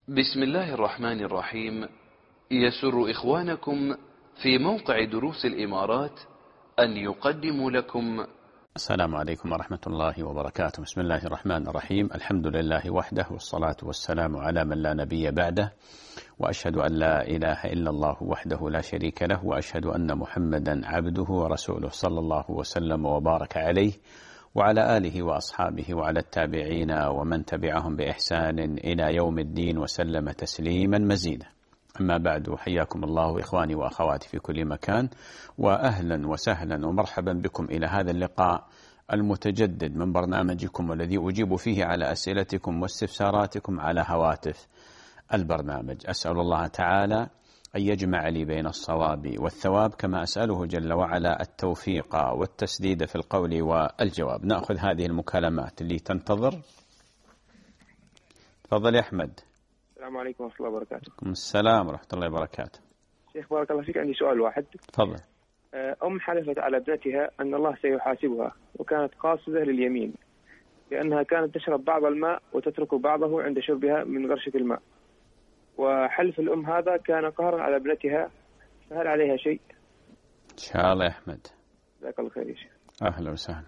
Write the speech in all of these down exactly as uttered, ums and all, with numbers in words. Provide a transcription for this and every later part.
بسم الله الرحمن الرحيم. يسر إخوانكم في موقع دروس الإمارات أن يقدموا لكم. السلام عليكم ورحمة الله وبركاته. بسم الله الرحمن الرحيم. الحمد لله وحده، والصلاة والسلام على من لا نبي بعده، وأشهد أن لا إله إلا الله وحده لا شريك له، وأشهد أن محمدا عبده ورسوله، صلى الله وسلم وبارك عليه وعلى آله وأصحابه وعلى التابعين ومن تبعهم بإحسان إلى يوم الدين وسلم تسليما مزيدا. أما بعد، حياكم الله إخواني وأخواتي في كل مكان، وأهلا وسهلا ومرحبا بكم إلى هذا اللقاء المتجدد من برنامجكم، والذي أجيب فيه على أسئلتكم واستفساراتكم على هواتف البرنامج. أسأل الله تعالى أن يجمع لي بين الصواب والثواب، كما أسأله جل وعلا التوفيق والتسديد في القول والجواب. نأخذ هذه المكالمات اللي تنتظر. تفضل يا أحمد. السلام عليكم ورحمة الله وبركاته. السلام ورحمة الله وبركاته. شيخ بارك الله فيك، عندي سؤال واحد. تفضل. أم حلفت على ابنتها أن الله سيحاسبها، وكانت قاصدة لليمين، لأنها كانت تشرب بعض الماء وتترك بعضه عند شربها من غرشة الماء، وحلف الأم هذا كان قهرا على ابنتها، فهل عليها شيء؟ إن شاء الله يا أحمد. جزاك الله خير يا شيخ. أهلا وسهلا.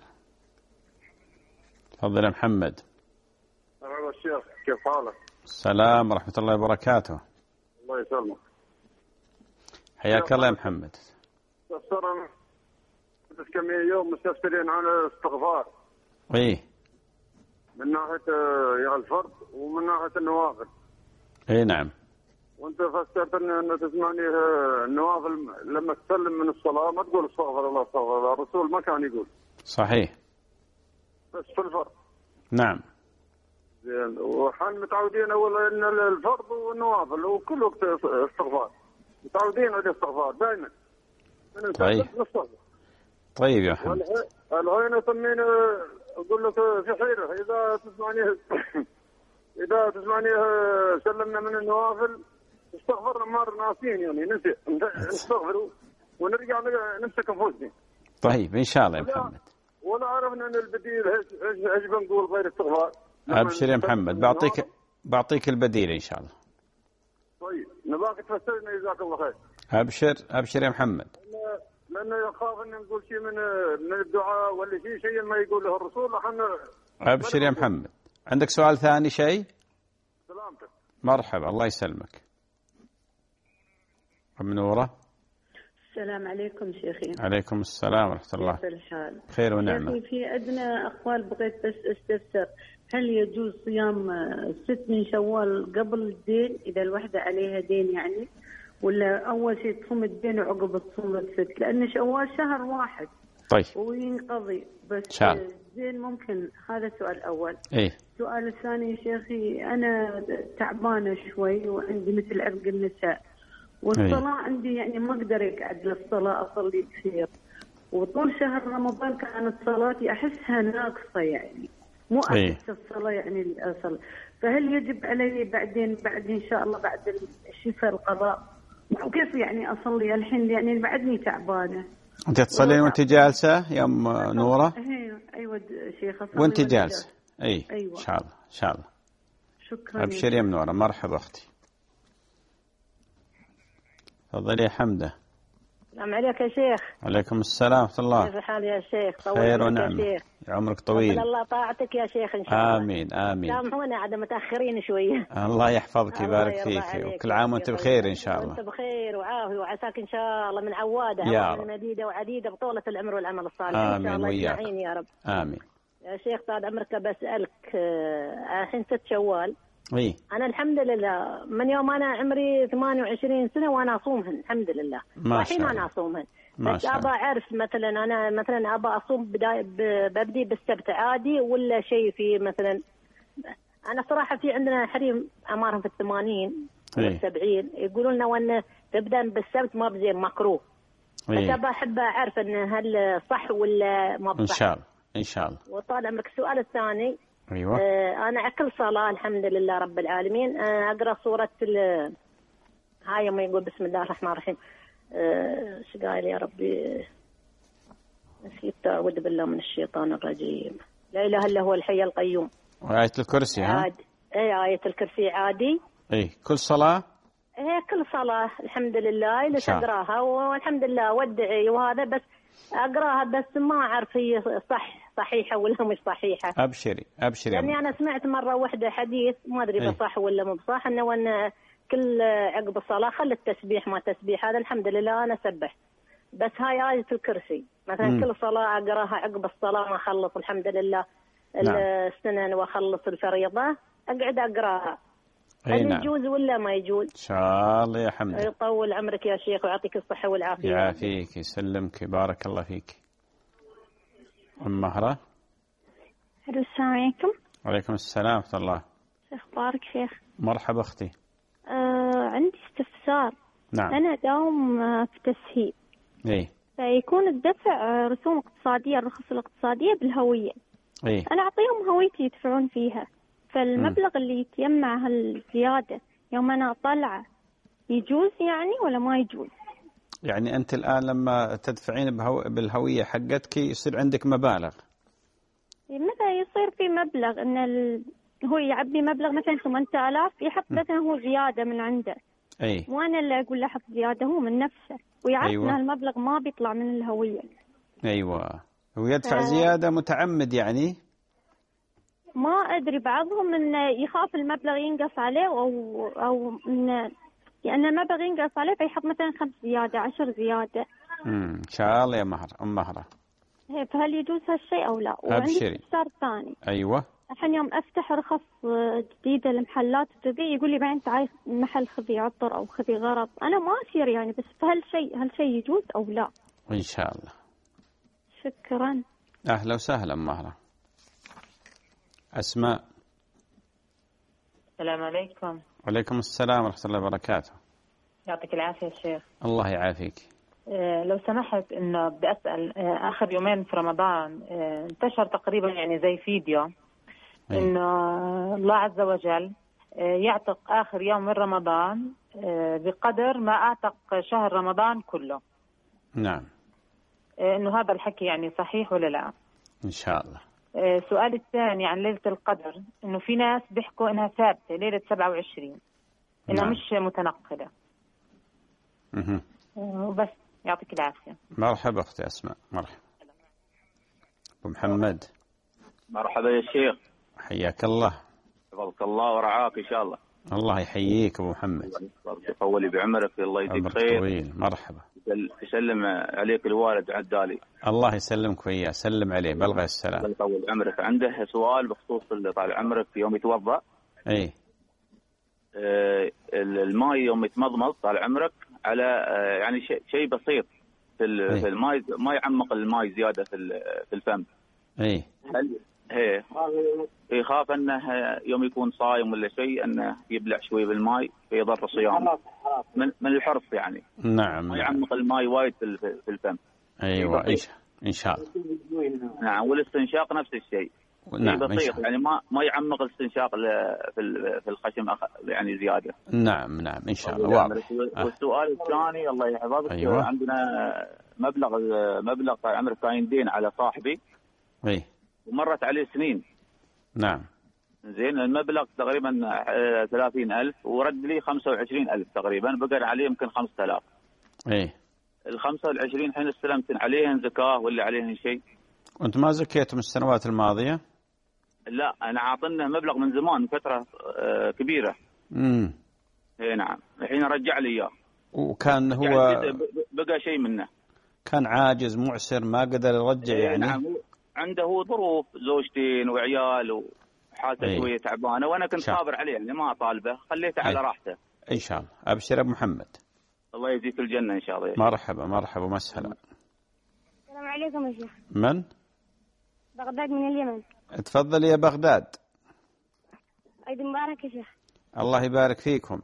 تفضل يا محمد. السلام الشيخ، كيف حالك؟ السلام ورحمة الله وبركاته. الله يسلمك. حياك الله يا محمد. تفسرنا بس كم يوم مستفسرين عن الاستغفار. إيه. من ناحية يا الفرض ومن ناحية النوافل. إيه نعم. وأنت فسرت أن تسمعني النوافل لما تسلم من الصلاة ما تقول استغفر الله استغفر الله، الرسول ما كان يقول. صحيح. بس في الفرض. نعم. زين، وحن متعودين أولا أن الفرض والنوافل وكل وقت استغفار، متعودين على الاستغفار دائما. طيب. طيب يا محمد. الهين يسمين أقول لك في حيرة، إذا تسمعني إذا تسمعني سلمنا من النوافل استغفرنا مار ناسين، يعني نسي نستغفر ونرجع نمسك انفسنا. طيب إن شاء الله يا محمد. ولا عرفنا أن البديل إيش إيش بنقول غير استغفار. أبشر يا محمد، بعطيك بعطيك البديل إن شاء الله. طيب نباك تفسرنا، جزاك الله خير. أبشر أبشر يا محمد. لأنه يخاف أن نقول شيء من من الدعاء ولا شيء شيء ما يقوله الرسول. احنا أبشر يا محمد. عندك سؤال ثاني شيء؟ سلامتك. مرحبا، الله يسلمك. منورة. السلام عليكم شيخي. عليكم السلام ورحمة الله. كيف الحال؟ خير ونعمة. شيخي في عندنا أقوال، بغيت بس استفسر، هل يجوز صيام ست من شوال قبل الدين إذا الوحدة عليها دين يعني، ولا أول شيء تصوم الدين وعقب تصوم الست؟ لأن شوال شهر واحد. طيب. وينقضي بس شال. زين ممكن. هذا السؤال الأول. إيه. السؤال الثاني يا شيخي، أنا تعبانة شوي وعندي مثل عرق النساء، والصلاة عندي يعني ما أقدر أقعد للصلاة أصلي كثير، وطول شهر رمضان كانت صلاتي أحسها ناقصة يعني مو أحس الصلاة يعني الأصل. فهل يجب علي بعدين بعد إن شاء الله بعد الشفاء القضاء، وكيف يعني أصلي الحين يعني بعدني تعبانة؟ أنت تصلين وأنت جالسة يا أم نورة؟ أيوة شيخ. وأنت جالسة. أي. أيوة. إن شاء الله إن شاء الله. شكرا. أبشر يا منورة. مرحبا أختي. تفضلي يا حمدة. السلام عليك يا شيخ. عليكم السلام ورحمة الله. كيف الحال يا شيخ؟ خير ونعمة يا عمرك طويل. الله طاعتك يا شيخ إن شاء الله. آمين آمين. سامحونا عاد متأخرين شوية. الله يحفظك ويبارك فيك، وكل عام وأنت بخير إن شاء الله. وأنت بخير وعافية وعساك إن شاء الله من عوادة يا رب. مديدة وعديدة بطولة العمر والعمل الصالح. آمين. إن شاء الله وياك. يا رب. آمين. يا شيخ طال عمرك بسألك الحين ست شوال. إيه. أنا الحمد لله من يوم أنا عمري ثمانية وعشرين سنة وأنا أصومهن الحمد لله. ما شاء الله. أنا أصومهن. بس أبى أعرف مثلا أنا مثلا أبى أصوم بداية ببدي بالسبت عادي ولا شيء في مثلا. أنا صراحة في عندنا حريم أعمارهم في الثمانين والسبعين يقولون لنا وأن تبدأ بالسبت ما بزين مكروه. بس أبى أحب أعرف أن هل صح ولا ما بصح. إن شاء الله إن شاء الله. وطال عمرك السؤال الثاني. أيوة. آه أنا أكل صلاة الحمد لله رب العالمين. آه أقرأ سورة هاي ما يقول بسم الله الرحمن الرحيم. ايش آه قال يا ربي؟ نسيت. أعوذ بالله من الشيطان الرجيم. لا إله إلا هو الحي القيوم. وآية الكرسي. ها؟ عاد. أي آية الكرسي عادي. اي كل صلاة؟ هي كل صلاة الحمد لله اللي تقراها، والحمد لله وادعي وهذا، بس اقراها بس ما اعرف هي صح صحيحة ولا مش صحيحة. ابشري ابشري. يعني انا سمعت مرة واحدة حديث ما ادري بصح ولا مو بصح، انه وان كل عقب الصلاة خلي التسبيح ما تسبيح، هذا الحمد لله انا سبح، بس هاي آية الكرسي مثلا م. كل صلاة اقراها عقب الصلاة ما اخلص الحمد لله نعم. السنن واخلص الفريضة اقعد اقراها. هل نعم. يجوز ولا ما يجوز؟ إن شاء الله يا حمد. يطول عمرك يا شيخ ويعطيك الصحة والعافية. يعافيك يسلمك بارك الله فيك. أم مهرة. السلام عليكم. وعليكم السلام ورحمة الله. أخبارك شيخ؟ مرحبا أختي. آه عندي استفسار. نعم. أنا أداوم في تسهيل. إيه. فيكون الدفع رسوم اقتصادية، الرخص الاقتصادية بالهوية. إيه. أنا أعطيهم هويتي يدفعون فيها. فالمبلغ م. اللي يتجمع هالزيادة يوم أنا أطلعه يجوز يعني ولا ما يجوز؟ يعني أنت الآن لما تدفعين بهو... بالهوية حقتك يصير عندك مبالغ. مثلا يصير في مبلغ إن ال... هو يعبي مبلغ مثلا ثمانية آلاف يحط مثلا هو زيادة من عنده. أي. وأنا اللي أقول له حط زيادة هو من نفسه ويعرف أيوة. إن هالمبلغ ما بيطلع من الهوية. أيوة. ويدفع ف... زيادة متعمد يعني. ما أدري بعضهم إنه يخاف المبلغ ينقص عليه أو أو إنه لأن المبلغ ينقص عليه فيحط مثلا خمس زيادة عشر زيادة. امم إن شاء الله يا مهر أم مهرة. فهل يجوز هالشيء أو لا؟ وعندي استفسار ثاني. أيوة. الحين يوم أفتح رخص جديدة لمحلات وكذي يقول لي بعدين تعال محل خذي عطر أو خذي غرض، أنا ما أصير يعني، بس فهالشيء هالشيء يجوز أو لا؟ إن شاء الله. شكرا. أهلا وسهلا مهرة. أسماء. السلام عليكم. وعليكم السلام ورحمة الله وبركاته. يعطيك العافية شيخ. الله يعافيك. أه لو سمحت إنه بدي أسأل، أه آخر يومين في رمضان أه انتشر تقريبا يعني زي فيديو إنه الله عز وجل أه يعتق آخر يوم من رمضان أه بقدر ما أعتق شهر رمضان كله. نعم. أه إنه هذا الحكي يعني صحيح ولا لا؟ إن شاء الله. السؤال الثاني عن ليلة القدر، إنه في ناس بيحكوا إنها ثابتة ليلة سبعة وعشرين، إنها نعم. مش متنقلة. اها. وبس يعطيك العافية. مرحبا أختي أسماء. مرحبا. أبو محمد. مرحبا يا شيخ. حياك الله. حفظك الله ورعاك إن شاء الله. الله يحييك أبو محمد. يطول بعمرك الله يديك خير. طويل. مرحبا. يسلم عليك الوالد عدالي. الله يسلمك وياه، سلم عليه بلغ السلام. الله يطول عمرك. عنده سؤال بخصوص اللي طال عمرك يوم يتوضأ. اي. آه الماء يوم يتمضمض طال عمرك على آه يعني شيء شيء بسيط في في الماء، ما يعمق الماء زيادة في في الفم. اي. هل هي يخاف انه يوم يكون صايم ولا شيء انه يبلع شوي بالماء فيضر صيامه من من الحرص يعني. نعم. ما يعمق الماء وايد في الفم. ايوه ان شاء الله. نعم. والاستنشاق نفس الشيء. نعم. بسيط يعني ما ما يعمق الاستنشاق في في الخشم يعني زياده. نعم نعم ان شاء الله واضح. والسؤال الثاني الله يحفظك. أيوة. عندنا مبلغ مبلغ عمرك كاين دين على صاحبي. اي. ومرت عليه سنين. نعم. زين المبلغ تقريبا ثلاثين ألف ورد لي خمسة وعشرين ألف تقريبا، بقى عليه يمكن خمسة آلاف. اي. ال خمسة والعشرين حين استلمت عليهن زكاة ولا عليهن شيء؟ وانت ما زكيتهم السنوات الماضية؟ لا انا عاطنه مبلغ من زمان من فترة كبيرة. امم. اي نعم الحين رجع لي اياه. وكان هو بقى شيء منه. كان عاجز معسر ما قدر يرجع يعني. نعم عنده ظروف زوجتين وعيال وحالته شوية تعبانة وانا كنت صابر عليه يعني ما اطالبه، خليته على راحته. ان شاء الله. ابشر ابو محمد. الله يجزيك الجنة ان شاء الله. مرحبا مرحبا ومسهلا. السلام عليكم يا شيخ. من؟ بغداد من اليمن. تفضل يا بغداد. عيد مبارك يا شيخ. الله يبارك فيكم.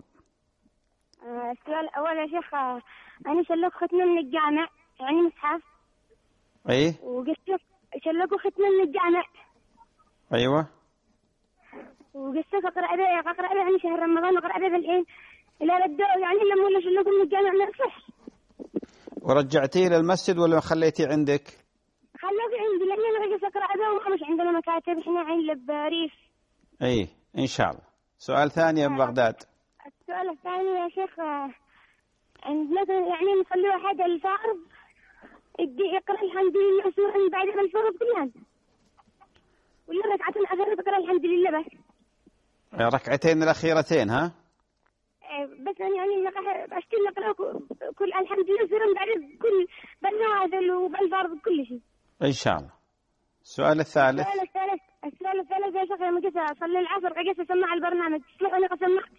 آه السؤال الأول يا شيخ، آه أنا شلوك ختمة من الجامع يعني مصحف. أيه. وقصتك شلوك ختمة من الجامع. أيوة. وقصتك أقرأ به أقرأ به يعني شهر رمضان أقرأ به الحين إلى الدو يعني لما ولا شلوك من الجامع ما يصح. ورجعتيه للمسجد ولا خليتيه عندك؟ خلوك عندي لأني ما قصة أقرأ به ومش عندنا مكاتب إحنا عين لبريف. أيه إن شاء الله. سؤال ثاني يا بغداد. السؤال الثاني يا شيخ، مثلا يعني نصلي واحد الفرض يقرأ الحمد لله سورة بعد الفرض كلها، ولا ركعة الأخيرة تقرأ الحمد لله بس؟ ركعتين الأخيرتين ها؟ بس يعني أشتي نقرأ كل الحمد لله سورة بعد كل بالنوازل وبالفرض كل شيء إن شاء الله. السؤال الثالث. السؤال الثالث السؤال الثالث يا شيخ، لما جيت أصلي العصر قعدت أسمع البرنامج، تسمعني قسمعت.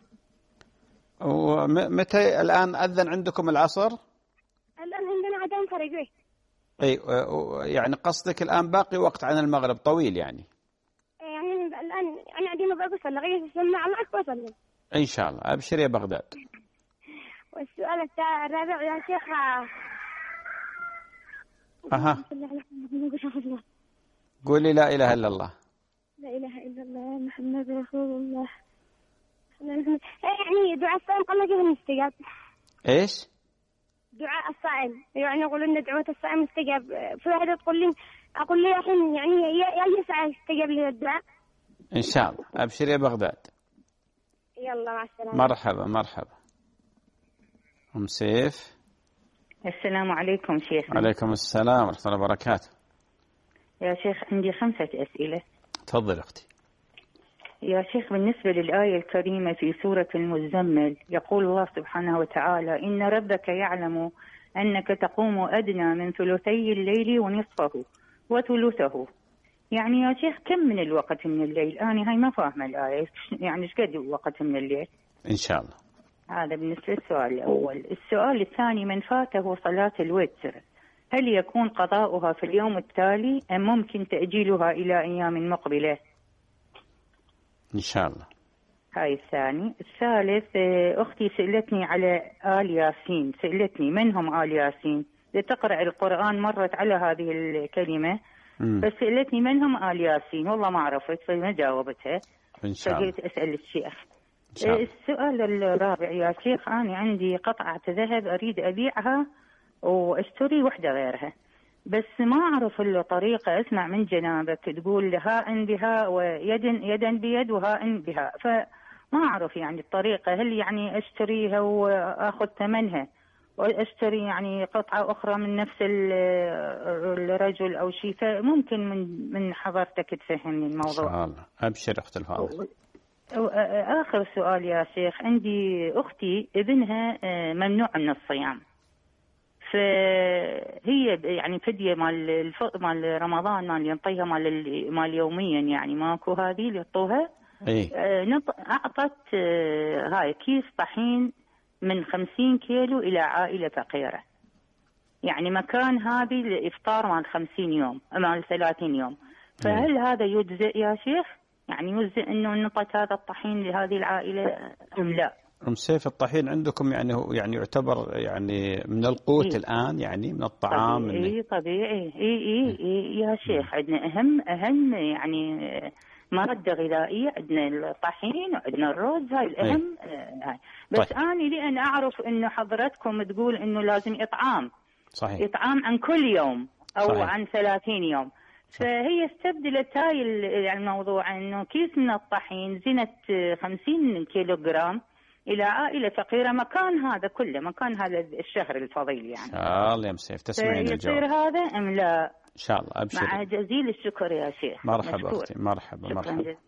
ومتى الآن أذن عندكم العصر؟ الآن عندنا عدم فرق. أي يعني قصدك الآن باقي وقت عن المغرب طويل يعني؟ يعني الآن أنا عندي مبارك أصلي قعدت أسمع معك وأصلي. إن شاء الله. أبشر يا بغداد. والسؤال الرابع يا شيخ. أها. قولي لا إله إلا الله. لا إله إلا الله محمد رسول الله. يعني دعاء الصائم قال كيف نستجاب؟ إيش؟ دعاء الصائم يعني يقولون إن دعوة الصائم مستجاب، في واحدة تقول لي أقول لي الحين يعني يا يسعى يستجاب لي الدعاء. إن شاء الله. أبشر يا بغداد. يلا مع السلامة. مرحبا مرحبا. أم سيف. السلام عليكم شيخ. عليكم السلام ورحمة الله وبركاته. يا شيخ عندي خمسة أسئلة. تفضل أختي. يا شيخ بالنسبة للآية الكريمة في سورة المزمل يقول الله سبحانه وتعالى إن ربك يعلم أنك تقوم أدنى من ثلثي الليل ونصفه وثلثه. يعني يا شيخ كم من الوقت من الليل؟ أنا هاي ما فاهمة الآية، يعني إيش قد وقت من الليل؟ إن شاء الله. هذا بالنسبة للسؤال الأول. السؤال الثاني، من فاته صلاة الوتر هل يكون قضاؤها في اليوم التالي أم ممكن تأجيلها إلى أيام مقبلة؟ إن شاء الله. هاي الثاني. الثالث، أختي سألتني على آل ياسين، سألتني من هم آل ياسين؟ لتقرأ القرآن مرت على هذه الكلمة مم. بس سألتني من هم آل ياسين والله ما عرفت فما جاوبتها. إن شاء الله. فقلت أسأل الشيخ. السؤال الرابع يا شيخ، أنا عندي قطعة ذهب أريد أبيعها وأشتري وحدة غيرها، بس ما أعرف إلا طريقة. أسمع من جنابك تقول هاء بها ويد يدا بيد وهاء بها، فما أعرف يعني الطريقة. هل يعني أشتريها وأخذ ثمنها وأشتري يعني قطعة أخرى من نفس الرجل أو شيء؟ فممكن من من حضرتك تفهمني الموضوع. إن شاء الله. أبشر أخت الفاضلة. آخر سؤال يا شيخ، عندي أختي ابنها ممنوع من الصيام، فهي يعني فدية مال مال رمضان مال ينطيها مال مال يوميا يعني ماكو هذه اللي يعطوها. إيه؟ أعطت هاي كيس طحين من خمسين كيلو إلى عائلة فقيرة، يعني مكان هذه الإفطار مال خمسين يوم مال ثلاثين يوم. فهل إيه؟ هذا يجزئ يا شيخ؟ يعني يجزئ إنه نعطت هذا الطحين لهذه العائلة أم لا؟ أم سيف الطحين عندكم يعني هو يعني يعتبر يعني من القوت إيه؟ الآن يعني من الطعام. طبيعي إيه طبيعي إيه إيه إيه يا شيخ. عندنا أهم أهم يعني مادة غذائية، عندنا الطحين وعندنا الرز، هاي الأهم. إيه؟ هاي بس طيب. أنا لأن أعرف إنه حضرتكم تقول إنه لازم إطعام. صحيح. إطعام عن كل يوم أو صحيح. عن ثلاثين يوم. فهي استبدلت هاي الموضوع إنه كيس من الطحين زنت خمسين كيلو جرام إلى عائلة فقيرة مكان هذا كله، مكان هذا الشهر الفضيل يعني. إن شاء الله يا مسيف تسمعين الجواب. يصير هذا أم لا؟ إن شاء الله. أبشر. مع جزيل الشكر يا شيخ. مرحبا أختي. مرحبا مرحبا. جزيل.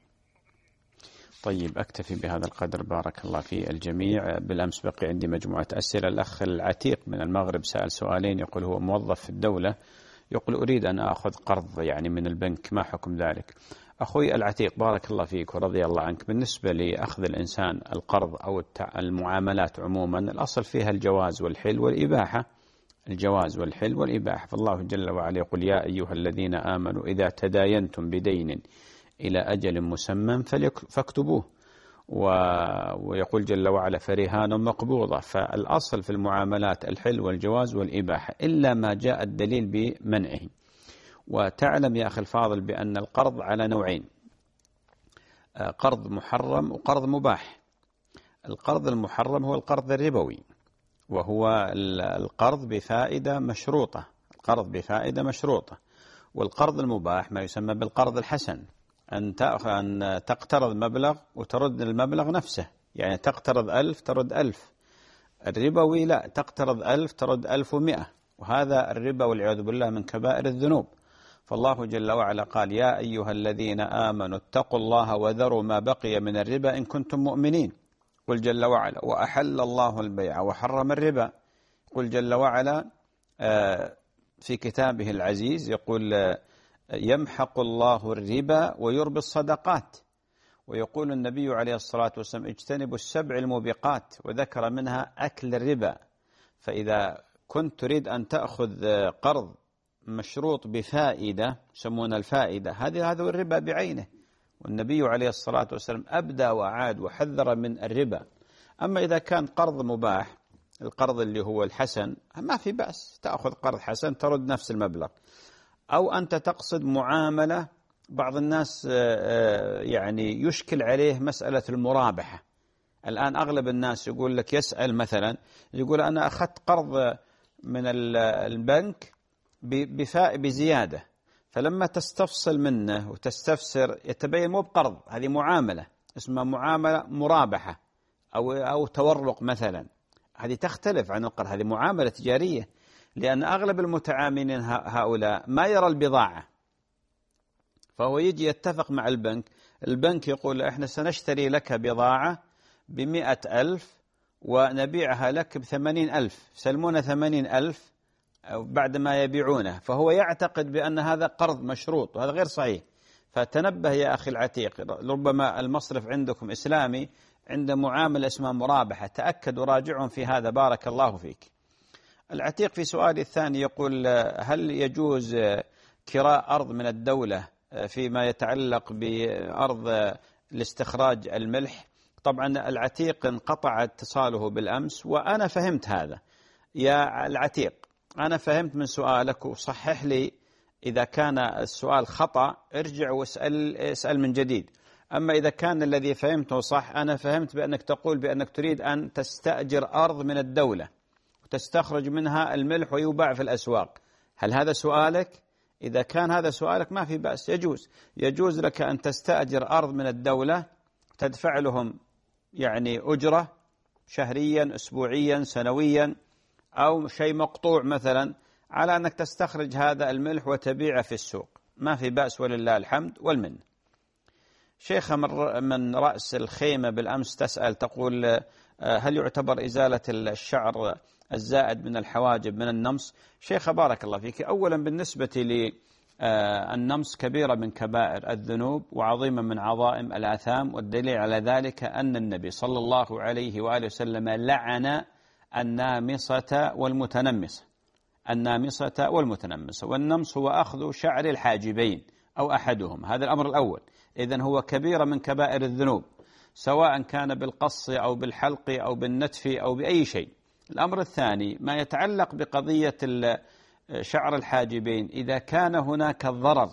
طيب أكتفي بهذا القدر. بارك الله في الجميع. بالأمس بقي عندي مجموعة أسئلة. الأخ العتيق من المغرب سأل سؤالين، يقول هو موظف في الدولة، يقول أريد أن أخذ قرض يعني من البنك، ما حكم ذلك؟ أخوي العتيق بارك الله فيك ورضي الله عنك، بالنسبة لأخذ الإنسان القرض أو المعاملات عموما الأصل فيها الجواز والحل والإباحة. الجواز والحل والإباحة. فالله جل وعلا يقول يا أيها الذين آمنوا إذا تداينتم بدين إلى أجل مسمى فاكتبوه، ويقول جل وعلا فرهان مقبوضة. فالأصل في المعاملات الحل والجواز والإباحة إلا ما جاء الدليل بمنعه. وتعلم يا أخي الفاضل بأن القرض على نوعين، قرض محرم وقرض مباح. القرض المحرم هو القرض الربوي، وهو القرض بفائدة مشروطة، القرض بفائدة مشروطة. والقرض المباح ما يسمى بالقرض الحسن، أن أن تقترض مبلغ وترد المبلغ نفسه يعني تقترض ألف ترد ألف. الربوي لا، تقترض ألف ترد ألف ومئة، وهذا الربا والعياذ بالله من كبائر الذنوب. فالله جل وعلا قال: يا أيها الذين آمنوا اتقوا الله وذروا ما بقي من الربا إن كنتم مؤمنين. قل جل وعلا: وأحل الله البيع وحرم الربا. قل جل وعلا في كتابه العزيز يقول: يمحق الله الربا ويربي الصدقات. ويقول النبي عليه الصلاة والسلام: اجتنبوا السبع الموبقات، وذكر منها أكل الربا. فإذا كنت تريد أن تأخذ قرض مشروط بفائدة يسمون الفائدة، هذه هذا الربا بعينه. والنبي عليه الصلاة والسلام أبدى وعاد وحذر من الربا. أما إذا كان قرض مباح، القرض اللي هو الحسن، ما في بأس، تأخذ قرض حسن ترد نفس المبلغ. أو أنت تقصد معاملة، بعض الناس يعني يشكل عليه مسألة المرابحة. الآن أغلب الناس يقول لك، يسأل مثلا يقول: أنا أخذت قرض من البنك بزيادة، فلما تستفصل منه وتستفسر يتبين مو بقرض، هذه معاملة اسمها معاملة مرابحة أو أو تورق مثلا. هذه تختلف عن القرض، هذه معاملة تجارية، لأن أغلب المتعاملين هؤلاء ما يرى البضاعة، فهو يجي يتفق مع البنك. البنك يقول: إحنا سنشتري لك بضاعة بمئة ألف ونبيعها لك بثمانين ألف، سلمونا ثمانين ألف بعد ما يبيعونه. فهو يعتقد بأن هذا قرض مشروط، وهذا غير صحيح. فتنبه يا أخي العتيق، ربما المصرف عندكم إسلامي عنده معاملة اسمها مرابحة، تأكد وراجعهم في هذا، بارك الله فيك. العتيق في سؤالي الثاني يقول: هل يجوز كراء أرض من الدولة فيما يتعلق بأرض لاستخراج الملح؟ طبعا العتيق انقطع اتصاله بالأمس، وأنا فهمت هذا يا العتيق، أنا فهمت من سؤالك، وصحح لي إذا كان السؤال خطأ، ارجع واسأل اسأل من جديد. أما إذا كان الذي فهمته صح، أنا فهمت بأنك تقول بأنك تريد أن تستأجر أرض من الدولة وتستخرج منها الملح ويباع في الأسواق. هل هذا سؤالك؟ إذا كان هذا سؤالك ما في بأس، يجوز يجوز لك أن تستأجر أرض من الدولة، تدفع لهم يعني أجرة شهريا أسبوعيا سنويا أو شيء مقطوع مثلا، على أنك تستخرج هذا الملح وتبيعه في السوق، ما في بأس ولله الحمد والمن. شيخة من رأس الخيمة بالأمس تسأل تقول: هل يعتبر إزالة الشعر الزائد من الحواجب من النمص؟ شيخة بارك الله فيك، أولا بالنسبة للنمص كبيرة من كبائر الذنوب وعظيمة من عظائم الآثام، والدليل على ذلك أن النبي صلى الله عليه وآله وسلم لعن النامصة والمتنمصة. النامصة والمتنمصة، والنمص هو أخذ شعر الحاجبين أو أحدهم، هذا الأمر الأول. إذن هو كبيرة من كبائر الذنوب، سواء كان بالقص أو بالحلق أو بالنتف أو بأي شيء. الأمر الثاني ما يتعلق بقضية شعر الحاجبين، إذا كان هناك ضرر،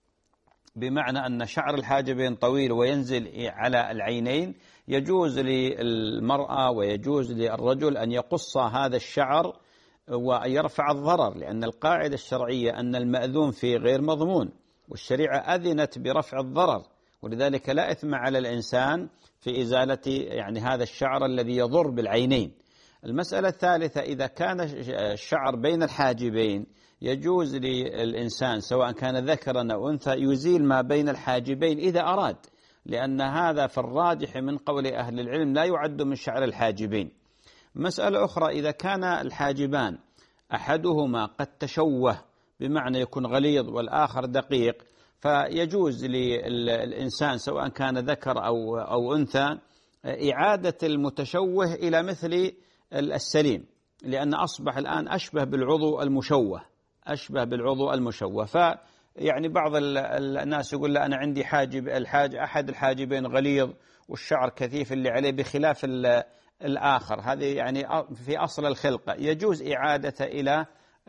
بمعنى أن شعر الحاجبين طويل وينزل على العينين، يجوز للمرأة ويجوز للرجل أن يقص هذا الشعر ويرفع الضرر، لأن القاعدة الشرعية أن المأذون فيه غير مضمون، والشريعة أذنت برفع الضرر، ولذلك لا إثم على الإنسان في إزالة يعني هذا الشعر الذي يضر بالعينين. المسألة الثالثة، إذا كان الشعر بين الحاجبين، يجوز للإنسان سواء كان ذكرا أو أنثى يزيل ما بين الحاجبين إذا أراد، لأن هذا في الراجح من قول أهل العلم لا يعد من شعر الحاجبين. مسألة أخرى، إذا كان الحاجبان أحدهما قد تشوه، بمعنى يكون غليظ والآخر دقيق، فيجوز للإنسان سواء كان ذكر أو أو أنثى إعادة المتشوه إلى مثل السليم، لأن أصبح الآن أشبه بالعضو المشوه، أشبه بالعضو المشوه. فيعني بعض الناس يقول: لا أنا عندي حاجب الحاج أحد الحاجبين غليظ والشعر كثيف اللي عليه بخلاف الآخر، هذه يعني في أصل الخلقة، يجوز إعادة إلى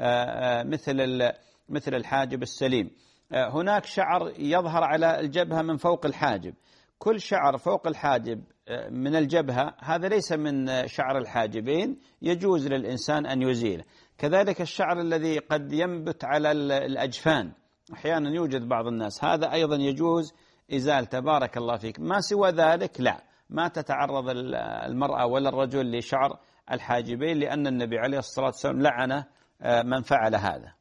مثل مثل الحاجب السليم. هناك شعر يظهر على الجبهة من فوق الحاجب، كل شعر فوق الحاجب من الجبهة هذا ليس من شعر الحاجبين، يجوز للإنسان أن يزيله. كذلك الشعر الذي قد ينبت على الأجفان، أحيانا يوجد بعض الناس، هذا أيضا يجوز إزالته، بارك الله فيك. ما سوى ذلك لا، ما تتعرض المرأة ولا الرجل لشعر الحاجبين، لأن النبي عليه الصلاة والسلام لعن من فعل هذا.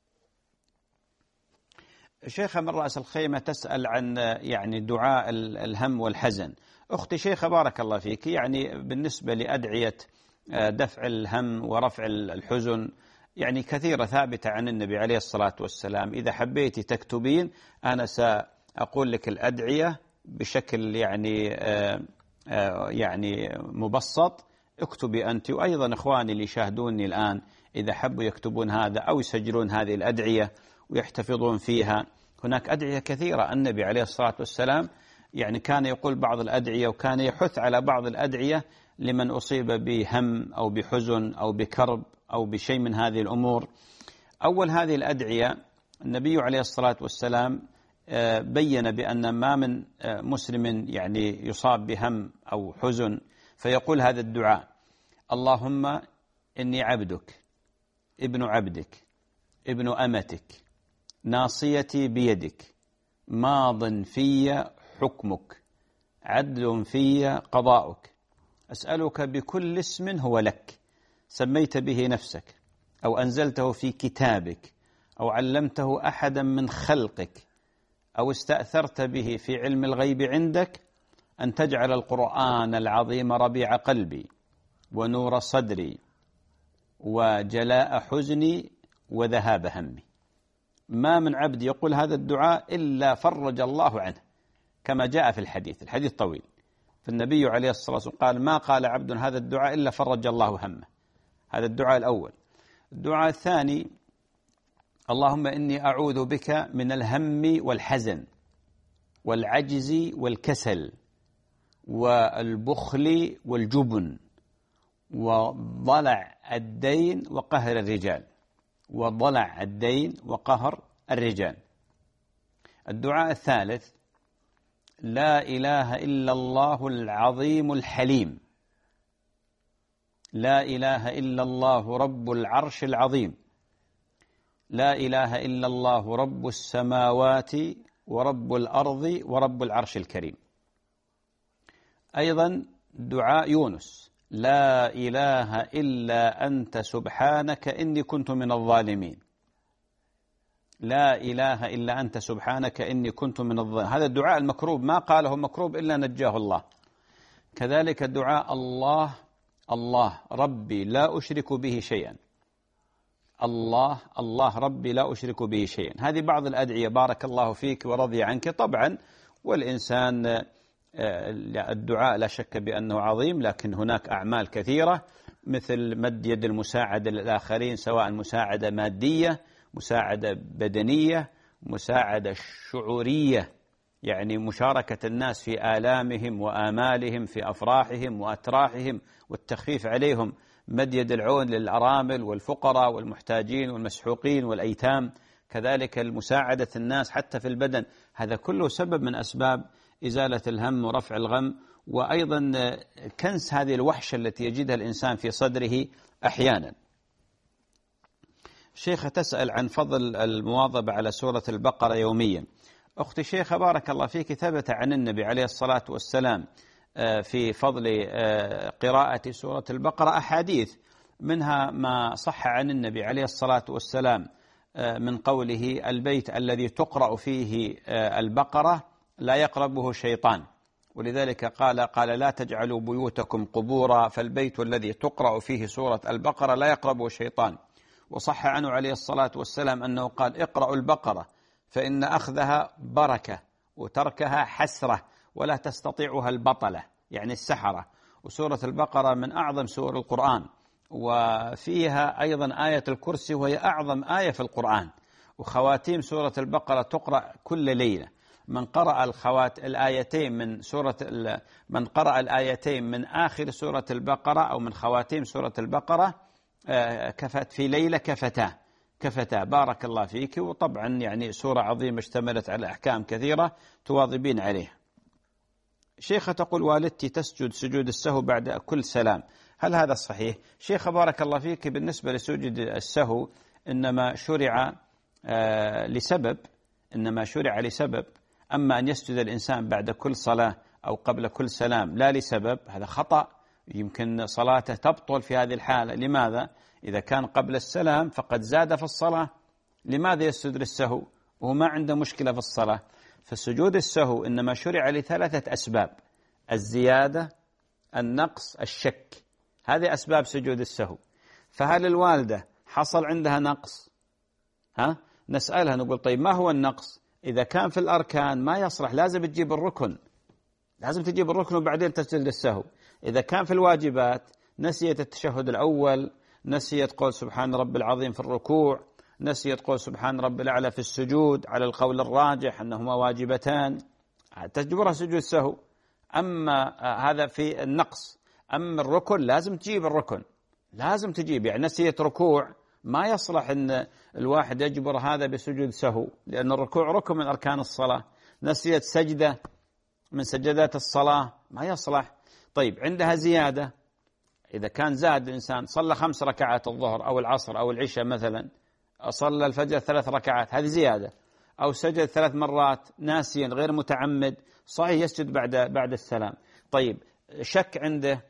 شيخة من رأس الخيمة تسأل عن يعني دعاء الهم والحزن. أختي شيخة بارك الله فيك، يعني بالنسبة لأدعية دفع الهم ورفع الحزن يعني كثيرة ثابتة عن النبي عليه الصلاة والسلام. إذا حبيتي تكتبين أنا سأقول لك الأدعية بشكل يعني آآ آآ يعني مبسط، اكتبي أنت، وأيضا إخواني اللي يشاهدوني الآن إذا حبوا يكتبون هذا أو يسجلون هذه الأدعية ويحتفظون فيها. هناك أدعية كثيرة النبي عليه الصلاة والسلام يعني كان يقول بعض الأدعية، وكان يحث على بعض الأدعية لمن أصيب بهم أو بحزن أو بكرب أو بشيء من هذه الأمور. أول هذه الأدعية النبي عليه الصلاة والسلام بين بأن ما من مسلم يعني يصاب بهم أو حزن فيقول هذا الدعاء: اللهم إني عبدك ابن عبدك ابن أمتك ناصيتي بيدك ماض في حكمك عدل في قضاؤك، أسألك بكل اسم هو لك سميت به نفسك أو أنزلته في كتابك أو علمته أحدا من خلقك أو استأثرت به في علم الغيب عندك أن تجعل القرآن العظيم ربيع قلبي ونور صدري وجلاء حزني وذهاب همي. ما من عبد يقول هذا الدعاء إلا فرج الله عنه، كما جاء في الحديث، الحديث طويل، فالنبي عليه الصلاة والسلام قال: ما قال عبد هذا الدعاء إلا فرج الله همه. هذا الدعاء الأول. الدعاء الثاني: اللهم إني أعوذ بك من الهم والحزن والعجز والكسل والبخل والجبن وضلع الدين وقهر الرجال وضلع الدين وقهر الرجال. الدعاء الثالث: لا إله إلا الله العظيم الحليم، لا إله إلا الله رب العرش العظيم، لا إله إلا الله رب السماوات ورب الأرض ورب العرش الكريم. أيضا دعاء يونس: لا إله إلا أنت سبحانك إني كنت من الظالمين، لا إله إلا أنت سبحانك إني كنت من الظالمين. هذا الدعاء المكروب، ما قاله مكروب إلا نجاه الله. كذلك دعاء الله الله ربي لا أشرك به شيئا، الله الله ربي لا أشرك به شيئا. هذه بعض الأدعية بارك الله فيك ورضي عنك. طبعا والإنسان الدعاء لا شك بأنه عظيم، لكن هناك أعمال كثيرة مثل مد يد المساعدة للآخرين، سواء مساعدة مادية، مساعدة بدنية، مساعدة شعورية، يعني مشاركة الناس في آلامهم وآمالهم، في أفراحهم وأتراحهم والتخفيف عليهم، مد يد العون للأرامل والفقراء والمحتاجين والمسحوقين والأيتام، كذلك المساعدة الناس حتى في البدن. هذا كله سبب من أسباب إزالة الهم ورفع الغم، وأيضا كنس هذه الوحشة التي يجدها الإنسان في صدره أحيانا. شيخة تسأل عن فضل المواظبة على سورة البقرة يوميا. أختي شيخة بارك الله فيك، ثبت عن النبي عليه الصلاة والسلام في فضل قراءة سورة البقرة أحاديث، منها ما صح عن النبي عليه الصلاة والسلام من قوله: البيت الذي تقرأ فيه البقرة لا يقربه شيطان، ولذلك قال قال لا تجعلوا بيوتكم قبورا، فالبيت الذي تقرأ فيه سورة البقرة لا يقربه شيطان. وصح عنه عليه الصلاة والسلام أنه قال: اقرأوا البقرة فإن أخذها بركة وتركها حسرة ولا تستطيعها البطلة، يعني السحرة. وسورة البقرة من أعظم سور القرآن، وفيها أيضا آية الكرسي وهي أعظم آية في القرآن. وخواتيم سورة البقرة تقرأ كل ليلة. من قرأ الخوات الآيتين من سورة من قرأ الآيتين من آخر سورة البقرة أو من خواتيم سورة البقرة كفت في ليلة كفتا كفتا بارك الله فيك. وطبعا يعني سورة عظيمة اشتملت على أحكام كثيرة تواظبين عليها. شيخة تقول: والدتي تسجد سجود السهو بعد كل سلام، هل هذا صحيح؟ شيخة بارك الله فيك، بالنسبة لسجود السهو إنما شرع لسبب إنما شرع لسبب أما أن يسجد الإنسان بعد كل صلاة أو قبل كل سلام لا لسبب، هذا خطأ، يمكن صلاته تبطل في هذه الحالة. لماذا؟ إذا كان قبل السلام فقد زاد في الصلاة، لماذا يسجد للسهو وهو ما عنده مشكلة في الصلاة؟ فسجود السهو إنما شرع لثلاثة أسباب: الزيادة، النقص، الشك. هذه أسباب سجود السهو. فهل الوالدة حصل عندها نقص؟ ها؟ نسألها نقول طيب ما هو النقص؟ إذا كان في الأركان ما يصلح، لازم تجيب الركن، لازم تجيب الركن وبعدين تسجد للسهو. إذا كان في الواجبات نسيت التشهد الأول، نسيت قول سبحان رب العظيم في الركوع، نسيت قول سبحان رب الأعلى في السجود، على القول الراجح أنهما واجبتان، تجبرها سجود السهو. أما هذا في النقص. أما الركن لازم تجيب الركن، لازم تجيب، يعني نسيت ركوع ما يصلح أن الواحد يجبر هذا بسجود سهو، لأن الركوع ركن من أركان الصلاة. نسيت سجدة من سجدات الصلاة ما يصلح. طيب عندها زيادة، إذا كان زاد الإنسان صلى خمس ركعات الظهر أو العصر أو العشاء مثلا، صلى الفجر ثلاث ركعات، هذه زيادة، أو سجد ثلاث مرات ناسيا غير متعمد، صحيح يسجد بعد بعد السلام. طيب شك عنده،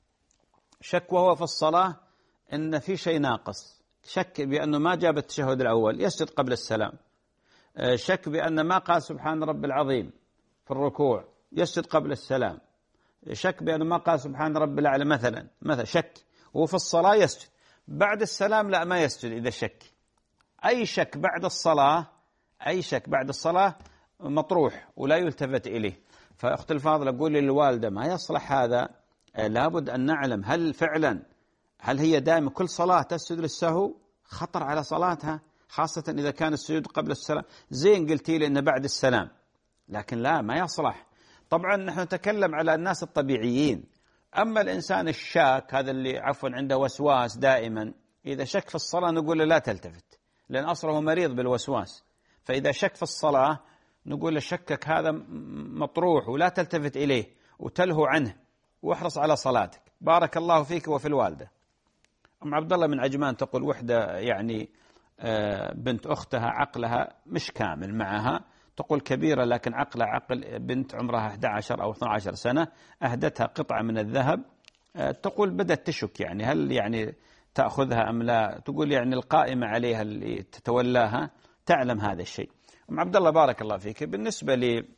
شك وهو في الصلاة إن في شيء ناقص، شك بأنه ما جاب التشهد الأول، يسجد قبل السلام. شك بأن ما قال سبحان رب العظيم في الركوع، يسجد قبل السلام. شك بأنه ما قال سبحان رب الأعلى مثلا، مثلا شك وهو في الصلاة يسجد، بعد السلام لا ما يسجد. إذا شك، أي شك بعد الصلاة، أي شك بعد الصلاة مطروح ولا يلتفت إليه. فأخت الفاضلة أقول للوالدة ما يصلح هذا، لابد أن نعلم هل فعلا هل هي دائما كل صلاة تسجد للسهو؟ خطر على صلاتها، خاصة إذا كان السجود قبل السلام. زين قلتي لي إنه بعد السلام، لكن لا ما يصلح. طبعا نحن نتكلم على الناس الطبيعيين. أما الإنسان الشاك، هذا اللي عفوا عنده وسواس دائما، إذا شك في الصلاة نقول له لا تلتفت، لأن أصله مريض بالوسواس. فإذا شك في الصلاة نقول له شكك هذا مطروح ولا تلتفت إليه وتلهو عنه، واحرص على صلاتك. بارك الله فيك وفي الوالدة. أم عبد الله من عجمان تقول وحدة يعني بنت أختها عقلها مش كامل معها، تقول كبيرة لكن عقلها عقل بنت عمرها أحد عشر أو اثنتي عشرة سنة، أهدتها قطعة من الذهب. تقول بدأت تشك يعني هل يعني تأخذها أم لا. تقول يعني القائمة عليها اللي تتولاها تعلم هذا الشيء. أم عبد الله بارك الله فيك، بالنسبة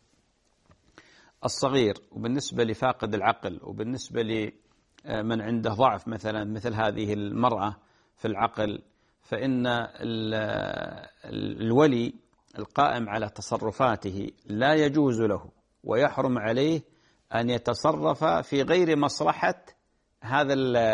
للصغير وبالنسبة لفاقد العقل وبالنسبة لمن عنده ضعف مثلا مثل هذه المرأة في العقل، فإن الولي القائم على تصرفاته لا يجوز له ويحرم عليه أن يتصرف في غير مصلحة هذا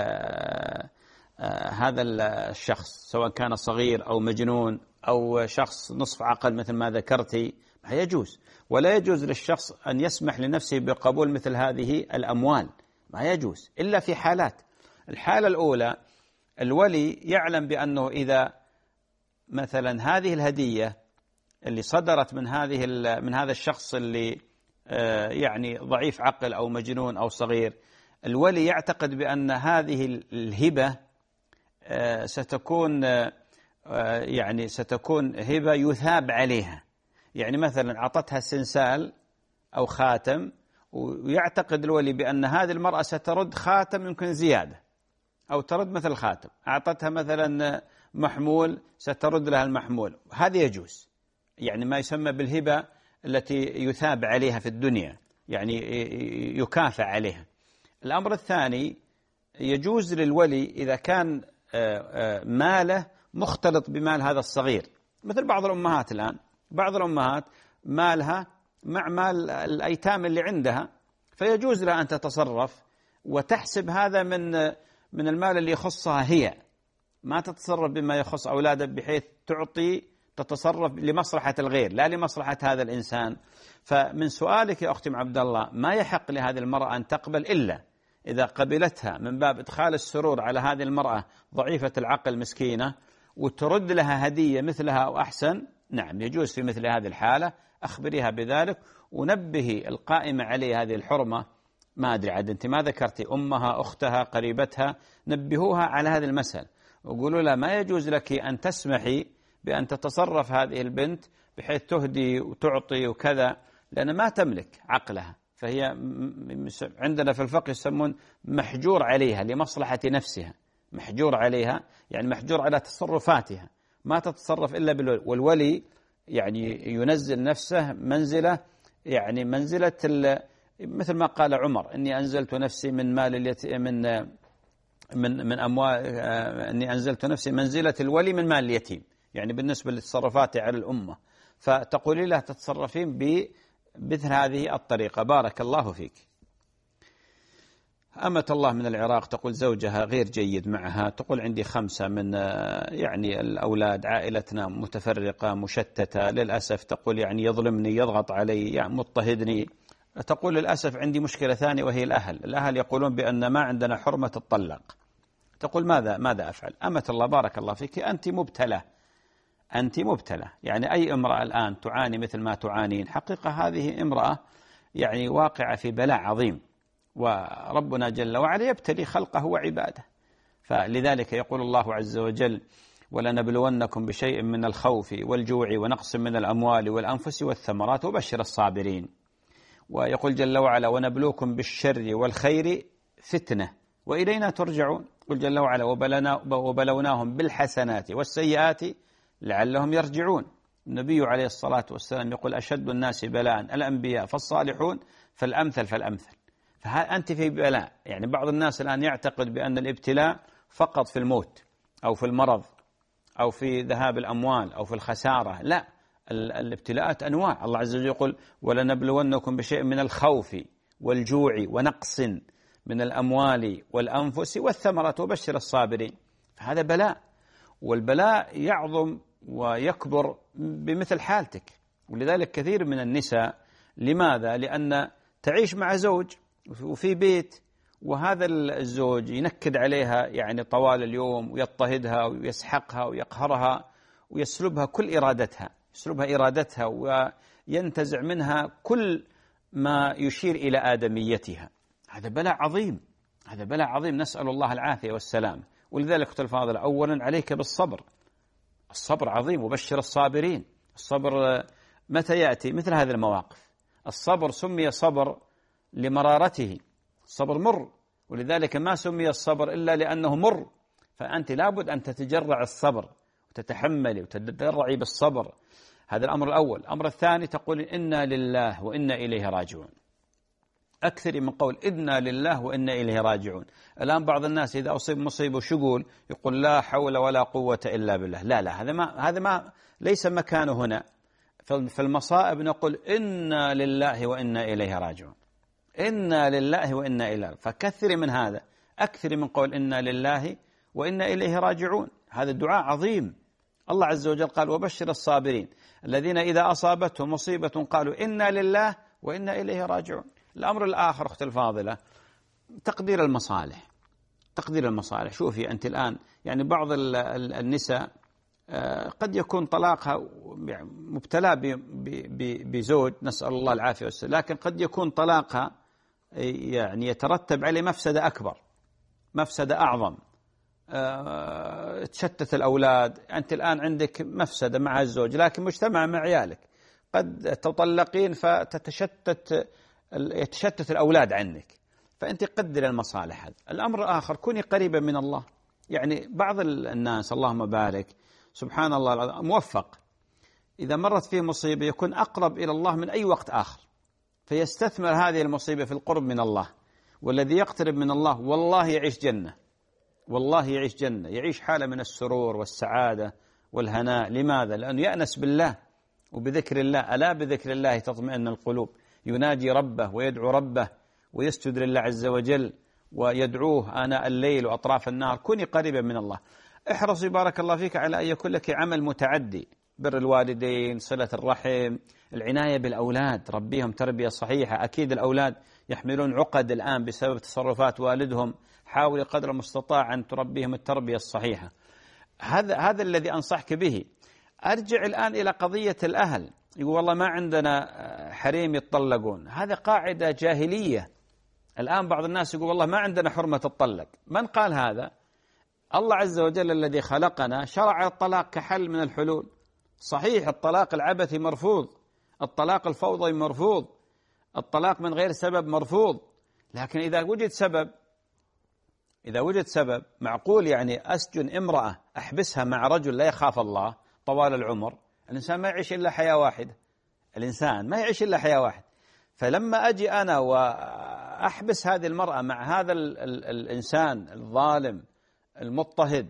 هذا الشخص، سواء كان صغير أو مجنون أو شخص نصف عقل مثل ما ذكرتي، ما يجوز. ولا يجوز للشخص أن يسمح لنفسه بقبول مثل هذه الأموال، ما يجوز إلا في حالات. الحالة الأولى الولي يعلم بأنه إذا مثلا هذه الهدية اللي صدرت من هذه من هذا الشخص اللي يعني ضعيف عقل أو مجنون أو صغير، الولي يعتقد بأن هذه الهبة ستكون يعني ستكون هبة يثاب عليها. يعني مثلا أعطتها سنسال أو خاتم، ويعتقد الولي بأن هذه المرأة سترد خاتم يمكن زيادة، أو ترد مثل الخاتم. أعطتها مثلا محمول سترد لها المحمول، هذا يجوز، يعني ما يسمى بالهبة التي يثاب عليها في الدنيا، يعني يكافئ عليها. الأمر الثاني يجوز للولي إذا كان ماله مختلط بمال هذا الصغير، مثل بعض الأمهات الآن، بعض الأمهات مالها مع مال الأيتام اللي عندها، فيجوز لها أن تتصرف وتحسب هذا من من المال اللي يخصها هي، ما تتصرف بما يخص أولادها، بحيث تعطي تتصرف لمصلحة الغير لا لمصلحة هذا الإنسان. فمن سؤالك يا أختي عبد الله، ما يحق لهذه المرأة أن تقبل إلا إذا قبلتها من باب إدخال السرور على هذه المرأة ضعيفة العقل مسكينة، وترد لها هدية مثلها أو أحسن. نعم يجوز في مثل هذه الحالة، أخبريها بذلك ونبهي القائمة عليه هذه الحرمة. ما أدري عاد أنت ما ذكرتي أمها أختها قريبتها، نبهوها على هذه المسألة وقولوا لها ما يجوز لك أن تسمحي بأن تتصرف هذه البنت بحيث تهدي وتعطي وكذا، لأن ما تملك عقلها، فهي عندنا في الفقه يسمون محجور عليها لمصلحة نفسها، محجور عليها يعني محجور على تصرفاتها، ما تتصرف إلا بالولي، والولي يعني ينزل نفسه منزلة يعني منزلة مثل ما قال عمر: إني أنزلت نفسي من مال اليتيم من من من أموال إني أنزلت نفسي منزلة الولي من مال اليتيم، يعني بالنسبة لتصرفاتي على الأمة. فتقولي له تتصرفين بمثل هذه الطريقة. بارك الله فيك. أمة الله من العراق تقول زوجها غير جيد معها، تقول عندي خمسة من يعني الأولاد، عائلتنا متفرقة مشتتة للأسف، تقول يعني يظلمني يضغط علي يعني مضطهدني. تقول للأسف عندي مشكلة ثانية وهي الأهل، الأهل يقولون بأن ما عندنا حرمة الطلاق. تقول ماذا ماذا أفعل؟ أمة الله بارك الله فيك، أنت مبتلى، أنت مبتلى، يعني أي امرأة الآن تعاني مثل ما تعانين، حقيقة هذه امرأة يعني واقعة في بلاء عظيم، وربنا جل وعلا يبتلي خلقه وعباده. فلذلك يقول الله عز وجل: ولنبلونكم بشيء من الخوف والجوع ونقص من الأموال والأنفس والثمرات وبشر الصابرين. ويقول جل وعلا: ونبلوكم بالشر والخير فتنة وإلينا ترجعون. يقول جل وعلا: وبلوناهم بالحسنات والسيئات لعلهم يرجعون. النبي عليه الصلاة والسلام يقول: أشد الناس بلاء الأنبياء فالصالحون فالأمثل فالأمثل. فأنت في بلاء. يعني بعض الناس الآن يعتقد بأن الابتلاء فقط في الموت أو في المرض أو في ذهاب الأموال أو في الخسارة. لا، الابتلاءات أنواع. الله عز وجل يقول: ولنبلونكم بشيء من الخوف والجوع ونقص من الأموال والأنفس والثمرات وبشر الصابرين. فهذا بلاء، والبلاء يعظم ويكبر بمثل حالتك. ولذلك كثير من النساء، لماذا؟ لأن تعيش مع زوج وفي بيت، وهذا الزوج ينكد عليها يعني طوال اليوم ويضطهدها ويسحقها ويقهرها ويسلبها كل إرادتها، يسلبها إرادتها وينتزع منها كل ما يشير إلى آدميتها. هذا بلاء عظيم، هذا بلاء عظيم، نسأل الله العافية والسلام. ولذلك أختي الفاضلة، أولا عليك بالصبر، الصبر عظيم، وبشر الصابرين. الصبر متى يأتي؟ مثل هذه المواقف. الصبر سمي صبر لمرارته، الصبر مر، ولذلك ما سمي الصبر إلا لأنه مر. فأنت لابد أن تتجرع الصبر وتتحملي وتتدرعي بالصبر. هذا الأمر الأول. الأمر الثاني، تقول إنا لله وإنا إليه راجعون. أكثر من قول إنا لله وإنا إليه راجعون. الآن بعض الناس إذا أصيب مصيبة شو يقول؟ يقول لا حول ولا قوة إلا بالله. لا لا، هذا ما هذا ما ليس مكانه هنا. في المصائب نقول إنا لله وإنا إليه راجعون، إنا لله وإنا إليه. فكثر من هذا، أكثر من قول إنا لله وإنا إليه راجعون. هذا الدعاء عظيم. الله عز وجل قال: وبشر الصابرين الذين إذا أصابتهم مصيبة قالوا إنا لله وإنا إليه راجعون. الأمر الآخر أختي الفاضلة، تقدير المصالح. تقدير المصالح. شوفي أنت الآن يعني بعض النساء قد يكون طلاقها مبتلى بزوج، نسأل الله العافية والسلام، لكن قد يكون طلاقها يعني يترتب عليه مفسدة أكبر، مفسدة أعظم، تشتت الأولاد. أنت الآن عندك مفسدة مع الزوج، لكن مجتمع مع عيالك، قد تطلقين فتتشتت يتشتت الأولاد عنك. فأنت قدر المصالح. هذا الأمر الآخر، كوني قريبة من الله. يعني بعض الناس اللهم بارك سبحان الله موفق، إذا مرت فيه مصيبة يكون أقرب إلى الله من أي وقت آخر، فيستثمر هذه المصيبة في القرب من الله. والذي يقترب من الله والله يعيش جنة، والله يعيش جنة، يعيش حالة من السرور والسعادة والهناء. لماذا؟ لأنه يأنس بالله وبذكر الله. ألا بذكر الله تطمئن القلوب. يناجي ربه ويدعو ربه ويسجد لله عز وجل ويدعوه آناء الليل وأطراف النهار. كوني قريبا من الله. احرصي بارك الله فيك على أن يكون لك عمل متعدي، بر الوالدين، صلة الرحم، العناية بالأولاد، ربيهم تربية صحيحة. أكيد الأولاد يحملون عقد الآن بسبب تصرفات والدهم، حاولي قدر المستطاع أن تربيهم التربية الصحيحة. هذا هذا الذي أنصحك به. أرجع الآن إلى قضية الأهل. يقول والله ما عندنا حريم يتطلقون، هذا قاعدة جاهلية. الآن بعض الناس يقول والله ما عندنا حرمة الطلق. من قال هذا؟ الله عز وجل الذي خلقنا شرع الطلاق كحل من الحلول. صحيح الطلاق العبثي مرفوض، الطلاق الفوضي مرفوض، الطلاق من غير سبب مرفوض. لكن إذا وجد سبب إذا وجد سبب معقول، يعني أسجن امرأة أحبسها مع رجل لا يخاف الله طوال العمر. الإنسان ما يعيش إلا حياة واحدة، الإنسان ما يعيش إلا حياة واحدة. فلما أجي أنا وأحبس هذه المرأة مع هذا ال ال الإنسان الظالم المضطهد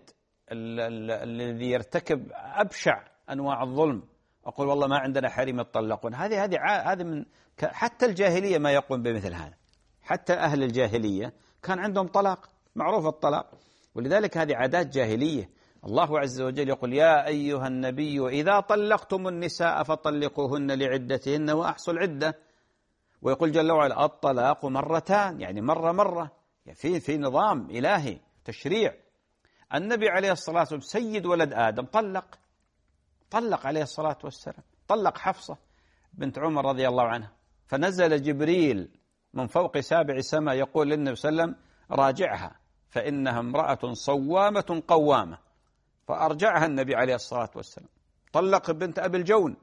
الذي يرتكب أبشع أنواع الظلم، أقول والله ما عندنا حريم يطلقون، هذه هذه هذه من حتى الجاهلية ما يقوم بمثل هذا. حتى أهل الجاهلية كان عندهم طلاق، معروف الطلاق، ولذلك هذه عادات جاهلية. الله عز وجل يقول يا أيها النبي إذا طلقتم النساء فطلقوهن لعدتهن وأحصوا العدة. ويقول جل وعلا الطلاق مرتان، يعني مرة مرة، يعني في في نظام إلهي تشريع. النبي عليه الصلاة والسلام سيد ولد آدم طلق طلق عليه الصلاة والسلام، طلق حفصة بنت عمر رضي الله عنها، فنزل جبريل من فوق سابع سماء يقول للنبي صلى الله عليه وسلم راجعها فإنها امرأة صوامة قوامة، فأرجعها النبي عليه الصلاة والسلام. طلق بنت أبي الجون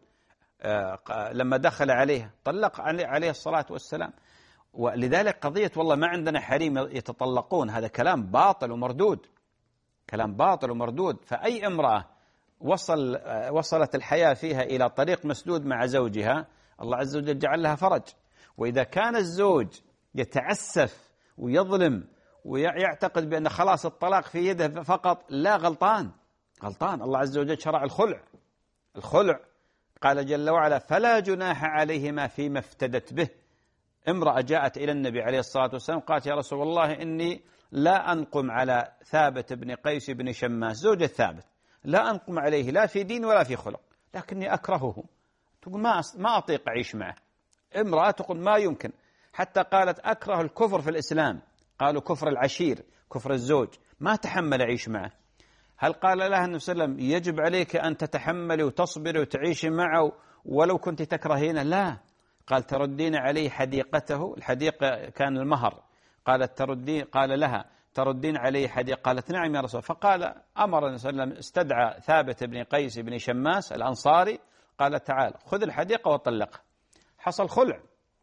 لما دخل عليها، طلق عليه الصلاة والسلام. ولذلك قضية والله ما عندنا حريم يتطلقون، هذا كلام باطل ومردود، كلام باطل ومردود. فأي امرأة وصل وصلت الحياة فيها إلى طريق مسدود مع زوجها، الله عز وجل جعل لها فرج. وإذا كان الزوج يتعسف ويظلم ويعتقد بأن خلاص الطلاق في يده فقط، لا، غلطان غلطان. الله عز وجل شرع الخلع الخلع قال جل وعلا فلا جناح عليهما فيما افتدت به. امرأة جاءت إلى النبي عليه الصلاة والسلام قالت يا رسول الله إني لا أنقم على ثابت بن قيس بن شماس زوج الثابت، لا أنقم عليه لا في دين ولا في خلق، لكني أكرهه، تقول ما ما أطيق أعيش معه. امرأة تقول ما يمكن، حتى قالت أكره الكفر في الإسلام، قالوا كفر العشير، كفر الزوج، ما تحمل أعيش معه. هل قال لها النبي صلى الله عليه وسلم يجب عليك أن تتحملي وتصبري وتعيشي معه ولو كنت تكرهينه؟ لا، قال تردين عليه حديقته، الحديقة كان المهر، قالت تردين، قال لها تردين عليه حديقة، قالت نعم يا رسول الله. فقال أمر النبي صلى الله عليه وسلم استدعى ثابت بن قيس بن شماس الأنصاري، قال تعال خذ الحديقة وطلقها. حصل خلع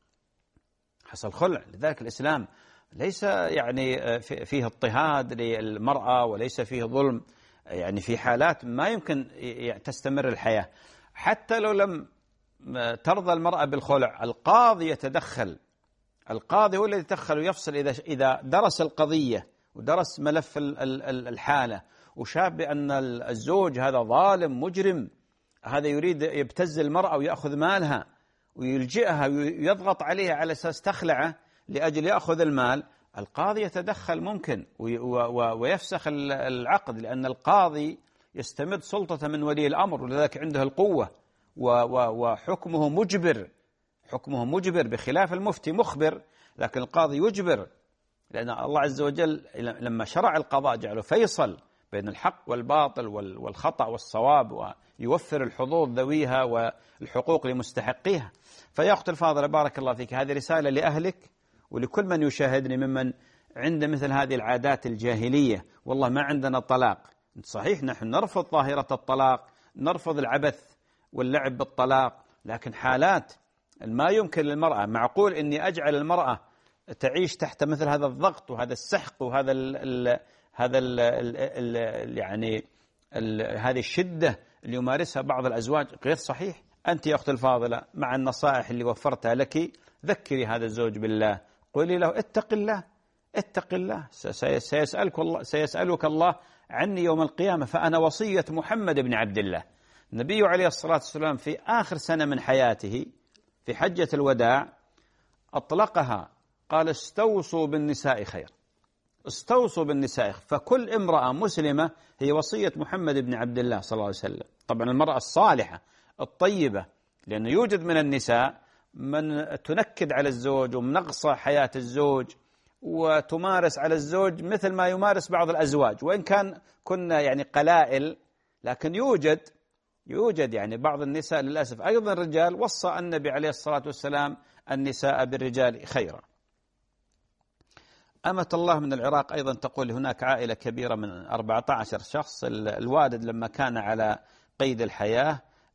حصل خلع. لذلك الإسلام ليس يعني فيه اضطهاد للمرأة وليس فيه ظلم، يعني في حالات ما يمكن تستمر الحياة. حتى لو لم ترضى المرأة بالخلع، القاضي يتدخل، القاضي هو الذي يتدخل ويفصل. إذا إذا درس القضية ودرس ملف الحالة وشاف بأن الزوج هذا ظالم مجرم، هذا يريد يبتز المرأة ويأخذ مالها ويلجئها ويضغط عليها على أساس تخلعه لأجل يأخذ المال، القاضي يتدخل ممكن ويفسخ العقد، لأن القاضي يستمد سلطة من ولي الأمر، ولذلك عنده القوة وحكمه مجبر، حكمه مجبر بخلاف المفتي مخبر، لكن القاضي يجبر، لأن الله عز وجل لما شرع القضاء جعله فيصل بين الحق والباطل والخطأ والصواب، ويوفر الحظوظ ذويها والحقوق لمستحقيها. فيا أخت الفاضلة بارك الله فيك، هذه رسالة لأهلك ولكل من يشاهدني ممن عند مثل هذه العادات الجاهلية. والله ما عندنا طلاق، صحيح نحن نرفض ظاهرة الطلاق، نرفض العبث واللعب بالطلاق، لكن حالات ما يمكن للمرأة، معقول أني أجعل المرأة تعيش تحت مثل هذا الضغط وهذا السحق وهذا ال ال هذا ال ال ال يعني ال هذه الشدة اللي يمارسها بعض الأزواج؟ غير صحيح. أنت يا أخت الفاضلة مع النصائح اللي وفرتها لك، ذكري هذا الزوج بالله، قولي له اتق الله اتق الله، سيسألك الله سيسألك الله عني يوم القيامة، فأنا وصية محمد بن عبد الله. النبي عليه الصلاة والسلام في آخر سنة من حياته في حجة الوداع أطلقها، قال استوصوا بالنساء خير، استوصوا بالنساء. فكل امرأة مسلمة هي وصية محمد بن عبد الله صلى الله عليه وسلم. طبعا المرأة الصالحة الطيبة، لأنه يوجد من النساء من تنكد على الزوج ومنغصة حياة الزوج وتمارس على الزوج مثل ما يمارس بعض الأزواج، وإن كان كنا يعني قلائل، لكن يوجد يوجد يعني بعض النساء للأسف. أيضا الرجال وصى النبي عليه الصلاة والسلام النساء بالرجال خيرا. أمة الله من العراق أيضا تقول هناك عائلة كبيرة من أربعة عشر شخص، الوالد لما كان على قيد الحياة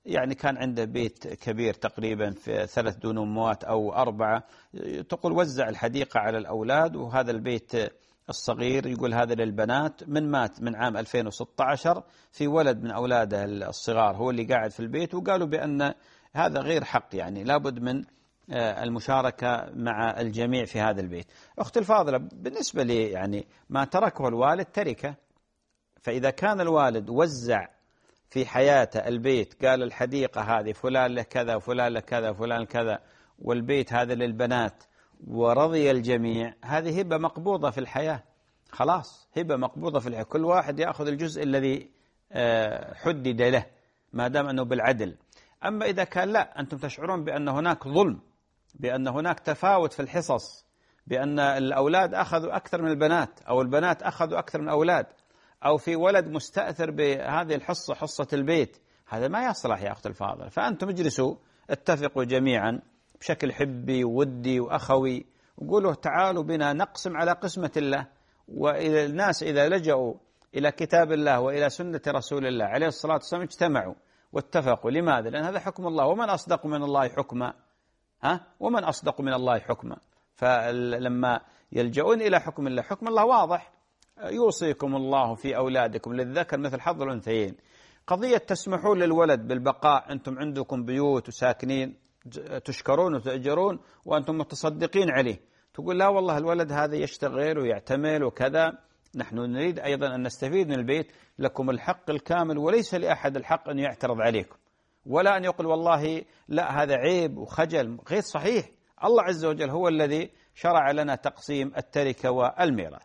يعني كان عنده بيت كبير تقريبا في ثلاث دونمات أو أربعة، تقول وزع الحديقة على الأولاد، وهذا البيت الصغير يقول هذا للبنات. من مات من عام ألفين وستة عشر في ولد من أولاده الصغار هو اللي قاعد في البيت، وقالوا بأن هذا غير حق، يعني لابد من المشاركة مع الجميع في هذا البيت. أختي الفاضلة، بالنسبة لي يعني ما تركه الوالد تركه، فإذا كان الوالد وزع في حياته البيت، قال الحديقة هذه فلان له كذا وفلان له كذا وفلان كذا، والبيت هذا للبنات، ورضي الجميع، هذه هبة مقبوضة في الحياة، خلاص هبة مقبوضة في الحياة، كل واحد يأخذ الجزء الذي حدد له ما دام أنه بالعدل. أما إذا كان لا، أنتم تشعرون بأن هناك ظلم، بأن هناك تفاوت في الحصص، بأن الأولاد أخذوا أكثر من البنات، أو البنات أخذوا أكثر من الأولاد، أو في ولد مستأثر بهذه الحصة حصة البيت، هذا ما يصلح يا أخت الفاضل. فأنتم اجلسوا اتفقوا جميعا بشكل حبي وودي وأخوي، وقولوا تعالوا بنا نقسم على قسمة الله. وإذا الناس إذا لجأوا إلى كتاب الله وإلى سنة رسول الله عليه الصلاة والسلام اجتمعوا واتفقوا. لماذا؟ لأن هذا حكم الله، ومن أصدق من الله حكما؟ ها؟ ومن أصدق من الله حكما؟ فلما يلجؤون إلى حكم الله، حكم الله واضح، يوصيكم الله في أولادكم للذكر مثل حظ الأنثيين. قضية تسمحون للولد بالبقاء، أنتم عندكم بيوت وساكنين تشكرون وتأجرون وأنتم متصدقين عليه، تقول لا والله الولد هذا يشتغل ويعتمل وكذا، نحن نريد أيضا أن نستفيد من البيت، لكم الحق الكامل، وليس لأحد الحق أن يعترض عليكم، ولا أن يقول والله لا هذا عيب وخجل، غير صحيح. الله عز وجل هو الذي شرع لنا تقسيم التركة والميراث.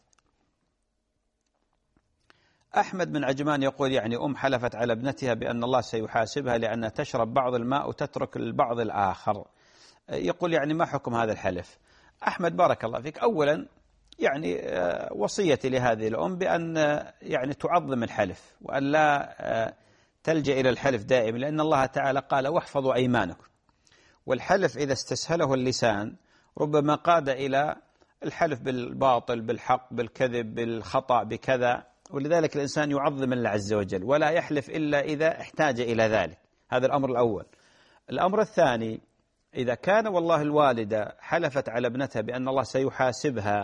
أحمد من عجمان يقول يعني أم حلفت على ابنتها بأن الله سيحاسبها لأنها تشرب بعض الماء وتترك البعض الآخر، يقول يعني ما حكم هذا الحلف؟ أحمد بارك الله فيك، أولا يعني وصيتي لهذه الأم بأن يعني تعظم الحلف وأن لا تلجأ إلى الحلف دائما، لأن الله تعالى قال واحفظوا أيمانكم، والحلف إذا استسهله اللسان ربما قاد إلى الحلف بالباطل بالحق بالكذب بالخطأ بكذا، ولذلك الإنسان يعظم الله عز وجل ولا يحلف إلا إذا احتاج إلى ذلك. هذا الأمر الأول. الأمر الثاني، إذا كان والله الوالدة حلفت على ابنتها بأن الله سيحاسبها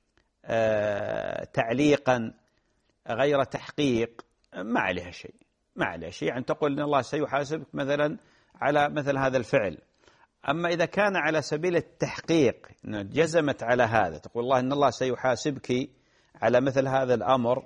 تعليقا غير تحقيق، ما عليها شيء، ما عليها شيء، يعني تقول أن الله سيحاسبك مثلا على مثل هذا الفعل. أما إذا كان على سبيل التحقيق، جزمت على هذا، تقول الله إن الله سيحاسبك على مثل هذا الأمر،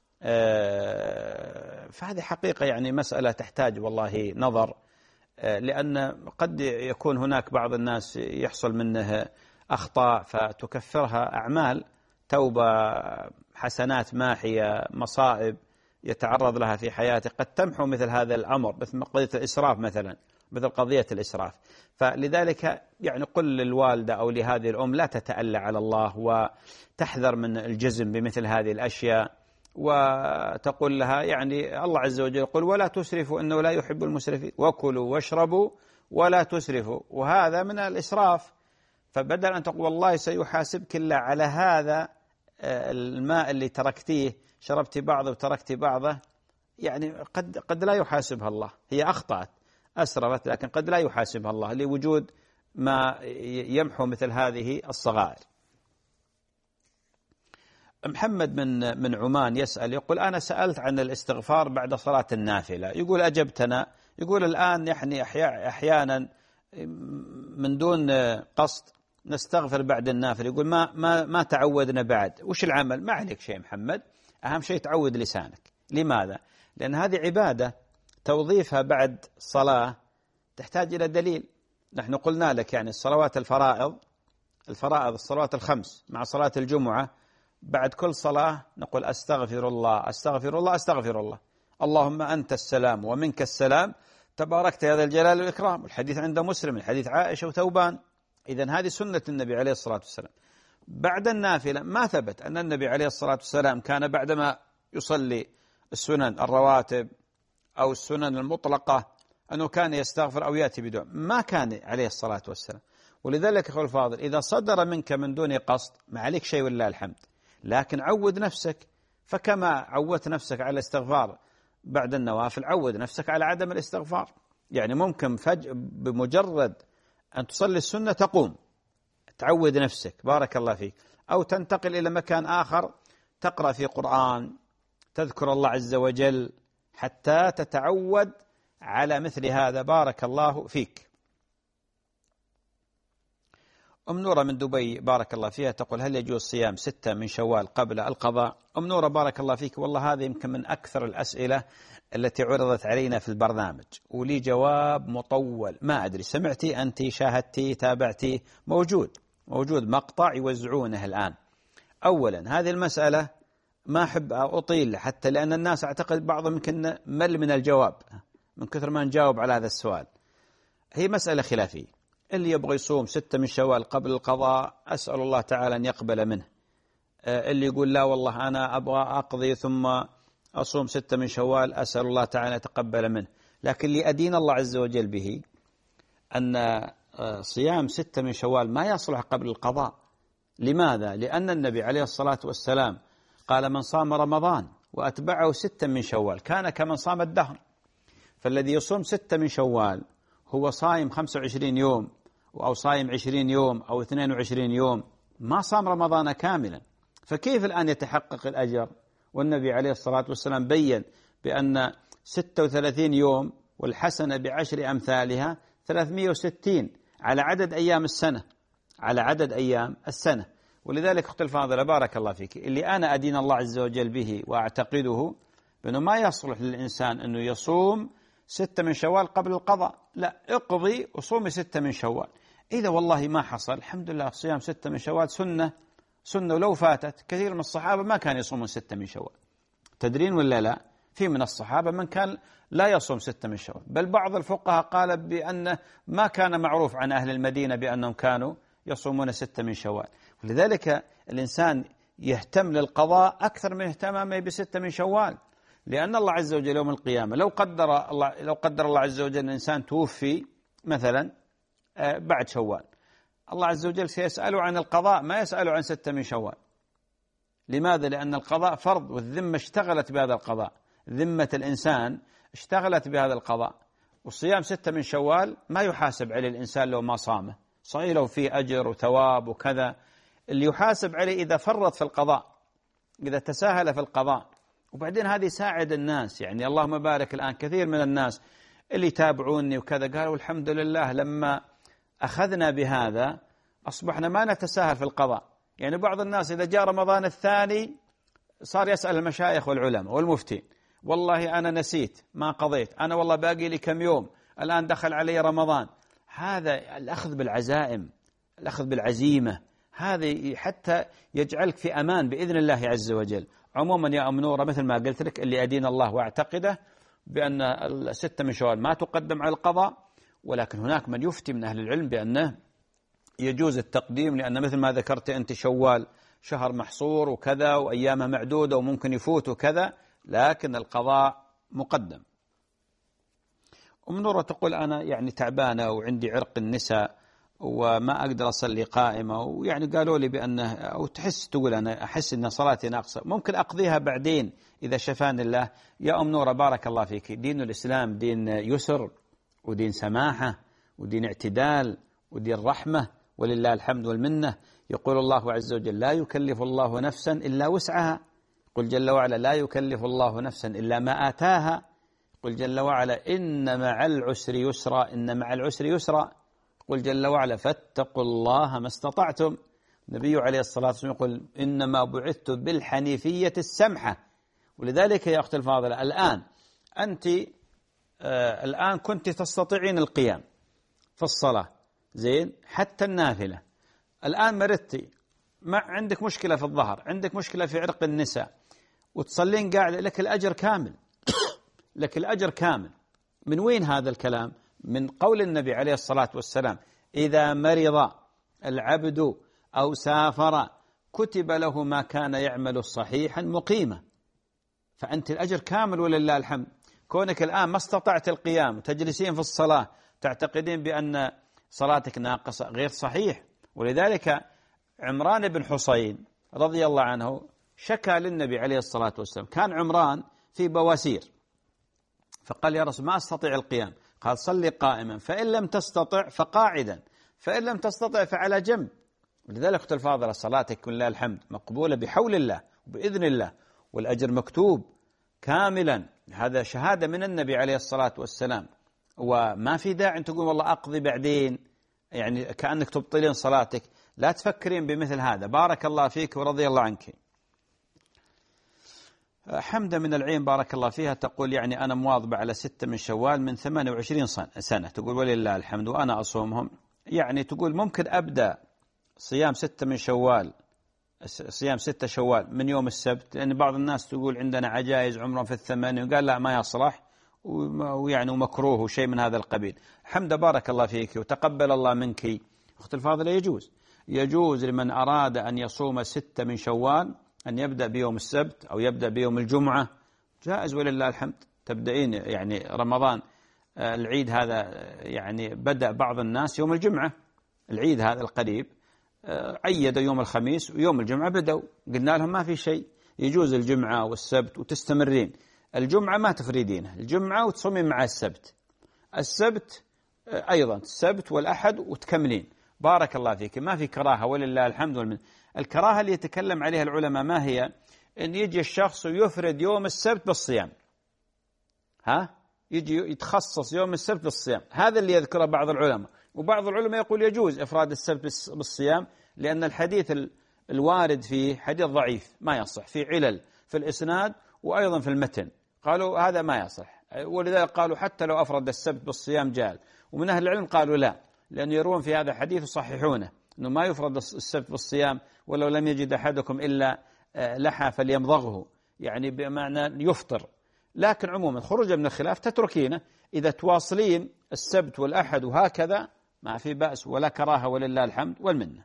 فهذه حقيقة يعني مسألة تحتاج والله نظر، لأن قد يكون هناك بعض الناس يحصل منه أخطاء فتكفرها أعمال، توبة، حسنات ماحية، مصائب يتعرض لها في حياته قد تمحو مثل هذا الأمر، مثل قضية الإسراف مثلا، مثل قضية الإسراف. فلذلك يعني قل للوالدة أو لهذه الأم لا تتألى على الله وتحذر من الجزم بمثل هذه الأشياء، وتقول لها يعني الله عز وجل يقول ولا تسرفوا إنه لا يحب المسرفين، وكلوا واشربوا ولا تسرفوا، وهذا من الإسراف. فبدل أن تقول والله سيحاسبك الله على هذا الماء اللي تركتيه، شربت بعضه وتركت بعضه، يعني قد قد لا يحاسبها الله، هي أخطأت أسرفت، لكن قد لا يحاسبها الله لوجود ما يمحو مثل هذه الصغائر. محمد من من عمان يسأل، يقول أنا سألت عن الاستغفار بعد صلاة النافلة، يقول أجبتنا، يقول الآن يعني أحيانا من دون قصد نستغفر بعد النافلة، يقول ما ما ما تعودنا بعد، وش العمل؟ ما عليك شيء محمد، أهم شيء تعود لسانك. لماذا؟ لأن هذه عبادة، توظيفها بعد صلاة تحتاج إلى دليل. نحن قلنا لك يعني الصلوات الفرائض الفرائض الصلوات الخمس مع صلاة الجمعة، بعد كل صلاة نقول أستغفر الله أستغفر الله أستغفر الله، اللهم أنت السلام ومنك السلام تباركت يا ذا الجلال والإكرام، الحديث عند مسلم، الحديث عائشة وثوبان. إذن هذه سنة النبي عليه الصلاة والسلام. بعد النافلة ما ثبت أن النبي عليه الصلاة والسلام كان بعدما يصلي السنن الرواتب أو السنن المطلقة أنه كان يستغفر أو يأتي بدعاء، ما كان عليه الصلاة والسلام. ولذلك أخوة الفاضل، إذا صدر منك من دون قصد ما عليك شيء ولله الحمد، لكن عود نفسك، فكما عودت نفسك على الاستغفار بعد النوافل عود نفسك على عدم الاستغفار. يعني ممكن فجأة بمجرد أن تصلي السنة تقوم، تعود نفسك بارك الله فيك، أو تنتقل إلى مكان آخر تقرأ في قرآن، تذكر الله عز وجل حتى تتعود على مثل هذا بارك الله فيك. أم نورة من دبي بارك الله فيها تقول: هل يجوز صيام ستة من شوال قبل القضاء؟ أم نورة بارك الله فيك، والله هذه يمكن من أكثر الأسئلة التي عرضت علينا في البرنامج، ولي جواب مطول. ما أدري سمعتي أنت، شاهدتي، تابعتي؟ موجود موجود مقطع يوزعونه الآن. أولا هذه المسألة ما أحب أطيل، حتى لأن الناس أعتقد بعضهم يمكن مل من الجواب من كثر ما نجاوب على هذا السؤال. هي مسألة خلافية. اللي يبغى يصوم ستة من شوال قبل القضاء أسأل الله تعالى أن يقبل منه. اللي يقول لا والله أنا أبغى أقضي ثم أصوم ستة من شوال أسأل الله تعالى أن يتقبل منه. لكن اللي أدين الله عز وجل به أن صيام ستة من شوال ما يصلح قبل القضاء. لماذا؟ لأن النبي عليه الصلاة والسلام قال: من صام رمضان وأتبعه ستة من شوال كان كمن صام الدهر. فالذي يصوم ستة من شوال هو صايم خمسة وعشرين يوم أو صايم عشرين يوم أو اثنين وعشرين يوم، ما صام رمضان كاملا. فكيف الآن يتحقق الأجر؟ والنبي عليه الصلاة والسلام بيّن بأن ستة وثلاثين يوم والحسنة بعشر أمثالها ثلاثمئة وستين على عدد أيام السنة، على عدد أيام السنة. ولذلك أختي الفاضلة بارك الله فيك، اللي أنا أدين الله عز وجل به وأعتقده بأنه ما يصلح للإنسان أنه يصوم ستة من شوال قبل القضاء، لا، اقضي وصومي ستة من شوال. إذا والله ما حصل الحمد لله، صيام ستة من شوال سنة سنة، ولو فاتت كثير من الصحابة ما كانوا يصومون ستة من شوال. تدرين ولا لا؟ في من الصحابة من كان لا يصوم ستة من شوال، بل بعض الفقهاء قال بأنه ما كان معروف عن أهل المدينة بأنهم كانوا يصومون ستة من شوال. ولذلك الإنسان يهتم للقضاء أكثر من اهتمامه بستة من شوال، لأن الله عز وجل يوم القيامة لو قدر الله لو قدر الله عز وجل الإنسان توفي مثلا بعد شوال، الله عز وجل سيسأله عن القضاء، ما يسأله عن ستة من شوال. لماذا؟ لأن القضاء فرض، والذمة اشتغلت بهذا القضاء، ذمة الإنسان اشتغلت بهذا القضاء. والصيام ستة من شوال ما يحاسب عليه الإنسان لو ما صامه، صحيح له فيه أجر وثواب وكذا. اللي يحاسب عليه إذا فرط في القضاء، إذا تساهل في القضاء. وبعدين هذه يساعد الناس، يعني اللهم بارك الآن كثير من الناس اللي يتابعوني وكذا قالوا الحمد لله لما أخذنا بهذا أصبحنا ما نتساهل في القضاء. يعني بعض الناس إذا جاء رمضان الثاني صار يسأل المشايخ والعلماء والمفتين: والله أنا نسيت ما قضيت، أنا والله باقي لي كم يوم، الآن دخل علي رمضان. هذا الأخذ بالعزائم، الأخذ بالعزيمة، هذا حتى يجعلك في أمان بإذن الله عز وجل. عموما يا أم نورة مثل ما قلت لك، اللي أدين الله وأعتقده بأن الستة من شوال ما تقدم على القضاء، ولكن هناك من يفتي من أهل العلم بأنه يجوز التقديم، لأن مثل ما ذكرت أنت شوال شهر محصور وكذا وأيامه معدودة وممكن يفوت وكذا، لكن القضاء مقدم. أم نورة تقول: أنا يعني تعبانة وعندي عرق النساء وما أقدر أصلي قائمة، ويعني قالوا لي بأنه، أو تحس تقول أنا أحس أن صلاتي ناقصة، ممكن أقضيها بعدين إذا شفاني الله. يا أم نورة بارك الله فيك، دين الإسلام دين يسر ودين سماحة ودين اعتدال ودين رحمة، ولله الحمد والمنة. يقول الله عز وجل: لا يكلف الله نفسا إلا وسعها. قل جل وعلا: لا يكلف الله نفسا إلا ما آتاها. قل جل وعلا: إن مع العسر يسرا، إن مع العسر يسرا. قل جل وعلا: فاتقوا الله ما استطعتم. النبي عليه الصلاة والسلام يقول: إنما بعثت بالحنيفية السمحة. ولذلك يا أختي الفاضلة الآن أنت آه الآن كنت تستطيعين القيام في الصلاة زين، حتى النافلة. الآن مرضتي، ما عندك مشكلة في الظهر، عندك مشكلة في عرق النساء، وتصلين قاعدة، لك الأجر كامل لك الأجر كامل. من وين هذا الكلام؟ من قول النبي عليه الصلاة والسلام: إذا مرض العبد أو سافر كتب له ما كان يعمل صحيحا مقيما. فأنت الأجر كامل ولله الحمد. كونك الآن ما استطعت القيام تجلسين في الصلاة تعتقدين بأن صلاتك ناقصة، غير صحيح. ولذلك عمران بن حصين رضي الله عنه شكى للنبي عليه الصلاة والسلام، كان عمران في بواسير، فقال: يا رسول ما أستطيع القيام. قال صلي قائما، فإن لم تستطع فقاعدا، فإن لم تستطع فعلى جنب. ولذلك أختي الفاضلة صلاتك لله الحمد مقبولة بحول الله وبإذن الله، والأجر مكتوب كاملا. هذا شهادة من النبي عليه الصلاة والسلام، وما في داعي أن تقول والله أقضي بعدين، يعني كأنك تبطلين صلاتك. لا تفكرين بمثل هذا. بارك الله فيك ورضي الله عنك. حمدة من العين بارك الله فيها تقول يعني أنا مواظبة على ستة من شوال من ثمانية وعشرين سنة، تقول ولله الحمد وأنا أصومهم. يعني تقول ممكن أبدأ صيام ستة من شوال، صيام ستة شوال من يوم السبت، لأن بعض الناس تقول عندنا عجائز عمرهم في الثمانية، وقال لا ما يصلح، ويعني ومكروه وشيء من هذا القبيل. حمدة بارك الله فيك وتقبل الله منك. أخت الفاضلة يجوز يجوز لمن أراد أن يصوم ستة من شوال أن يبدأ بيوم السبت أو يبدأ بيوم الجمعة، جائز ولله الحمد. تبدأين يعني رمضان العيد هذا يعني بدأ بعض الناس يوم الجمعة، العيد هذا القريب عيد يوم الخميس ويوم الجمعة بدأوا، قلنا لهم ما في شيء، يجوز الجمعة والسبت وتستمرين. الجمعة ما تفريدينها، الجمعة وتصومين مع السبت، السبت أيضا السبت والأحد وتكملين. بارك الله فيك. ما في كراهة ولله الحمد والمنة. الكراهة اللي يتكلم عليها العلماء ما هي؟ أن يجي الشخص ويفرد يوم السبت بالصيام، ها يجي يتخصص يوم السبت بالصيام، هذا اللي يذكره بعض العلماء. وبعض العلماء يقول يجوز إفراد السبت بالصيام، لأن الحديث الوارد فيه حديث ضعيف ما يصح، في علل في الإسناد وأيضا في المتن، قالوا هذا ما يصح. ولذلك قالوا حتى لو أفرد السبت بالصيام جال. ومن أهل العلم قالوا لا، لأن يروون في هذا الحديث يصححونه أنه ما يفرد السبت بالصيام، ولو لم يجد أحدكم إلا لحى فليمضغه، يعني بمعنى يفطر. لكن عموما خروجا من الخلاف تتركينه، إذا تواصلين السبت والأحد وهكذا ما في بأس ولا كراهة ولله الحمد والمنة.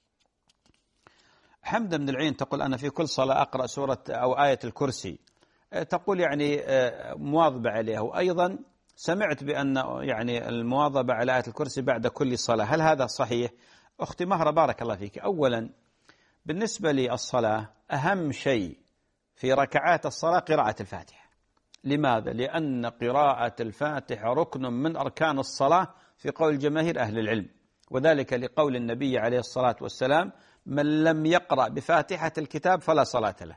حمدة من العين تقول أنا في كل صلاة أقرأ سورة أو آية الكرسي، تقول يعني مواظبة عليها. وأيضا سمعت بأن يعني المواظبة على آية الكرسي بعد كل صلاة، هل هذا صحيح؟ أختي مهرة بارك الله فيك، أولا بالنسبة للصلاة أهم شيء في ركعات الصلاة قراءة الفاتحة. لماذا؟ لأن قراءة الفاتحة ركن من أركان الصلاة في قول جماهير أهل العلم، وذلك لقول النبي عليه الصلاة والسلام من لم يقرأ بفاتحة الكتاب فلا صلاة له،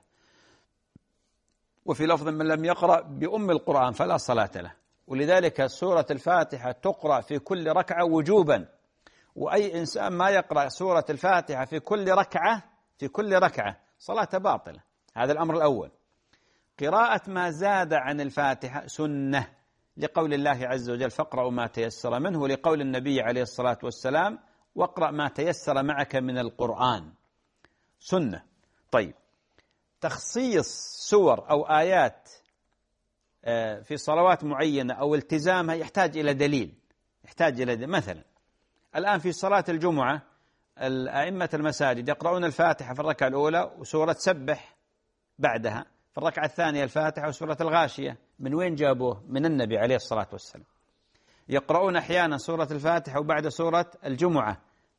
وفي لفظ من لم يقرأ بأم القرآن فلا صلاة له. ولذلك سورة الفاتحة تقرأ في كل ركعة وجوبا، وأي إنسان ما يقرأ سورة الفاتحة في كل ركعة في كل ركعة صلاة باطلة. هذا الأمر الأول. قراءة ما زاد عن الفاتحة سنة، لقول الله عز وجل فاقرأوا ما تيسر منه، ولقول النبي عليه الصلاة والسلام واقرأ ما تيسر معك من القرآن، سنة. طيب، تخصيص سور أو آيات في صلوات معينة أو التزامها يحتاج إلى دليل، يحتاج إلى دليل. مثلا الآن في صلاة الجمعة الأئمة المساجد يقرؤون الفاتحة في الركعة الأولى وسورة سبح بعدها، في الركعة الثانية الفاتحة وسورة الغاشية. من وين جابوه؟ من النبي عليه الصلاة والسلام. يقرؤون أحيانا سورة الفاتحة وبعد سورة الجمعة،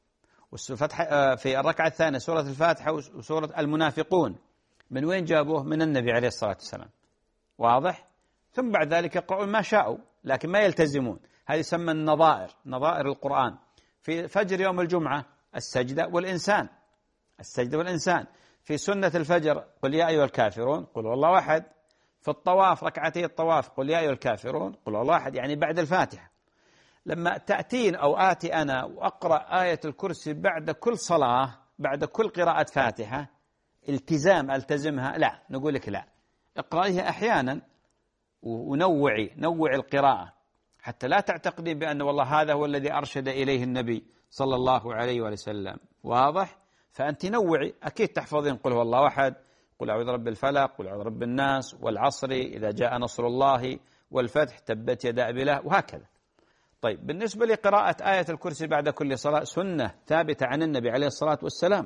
في الركعة الثانية سورة الفاتحة وسورة المنافقون. من وين جابوه؟ من النبي عليه الصلاة والسلام. واضح؟ ثم بعد ذلك يقرؤون ما شاءوا لكن ما يلتزمون. هذه يسمى النظائر، نظائر القرآن. في فجر يوم الجمعة السجدة والإنسان، السجدة والإنسان. في سنة الفجر قل يا أيها الكافرون قل والله أحد. في الطواف ركعتي الطواف قل يا أيها الكافرون قل والله أحد، يعني بعد الفاتحة. لما تأتين أو آتي أنا وأقرأ آية الكرسي بعد كل صلاة بعد كل قراءة فاتحة التزام ألتزمها؟ لا، نقول لك لا، اقرأيها أحيانا ونوعي نوعي القراءة، حتى لا تعتقدين بأن والله هذا هو الذي أرشد إليه النبي صلى الله عليه وسلم. واضح؟ فأنت نوعي. أكيد تحفظين قل هو الله أحد، قل أعوذ برب الفلق، قل أعوذ برب الناس، والعصر إذا جاء نصر الله، والفتح، تبت يدا أبي لهب، وهكذا. طيب، بالنسبة لقراءة آية الكرسي بعد كل صلاة سنة ثابتة عن النبي عليه الصلاة والسلام.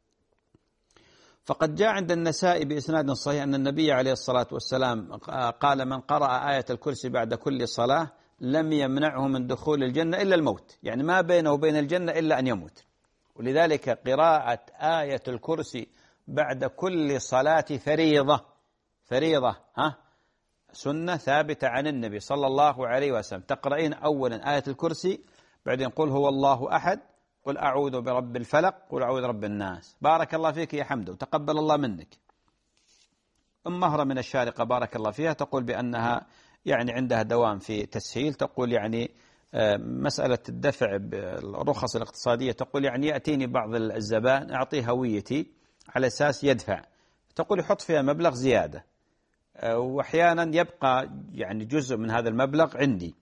فقد جاء عند النسائي بإسناد صحيح أن النبي عليه الصلاة والسلام قال من قرأ آية الكرسي بعد كل صلاة لم يمنعه من دخول الجنة إلا الموت، يعني ما بينه وبين الجنة إلا أن يموت. ولذلك قراءة آية الكرسي بعد كل صلاة فريضة، فريضة ها سنة ثابتة عن النبي صلى الله عليه وسلم. تقرأين أولا آية الكرسي، بعدين قل هو الله أحد، قل أعوذ برب الفلق، قل أعوذ برب الناس. بارك الله فيك يا حمد وتقبل الله منك. أم مهرة من الشارقة بارك الله فيها تقول بأنها يعني عندها دوام في تسهيل، تقول يعني مسألة الدفع بالرخص الاقتصادية، تقول يعني يأتيني بعض الزبائن أعطيه هويتي على أساس يدفع، تقول يحط فيها مبلغ زيادة، وأحيانا يبقى يعني جزء من هذا المبلغ عندي.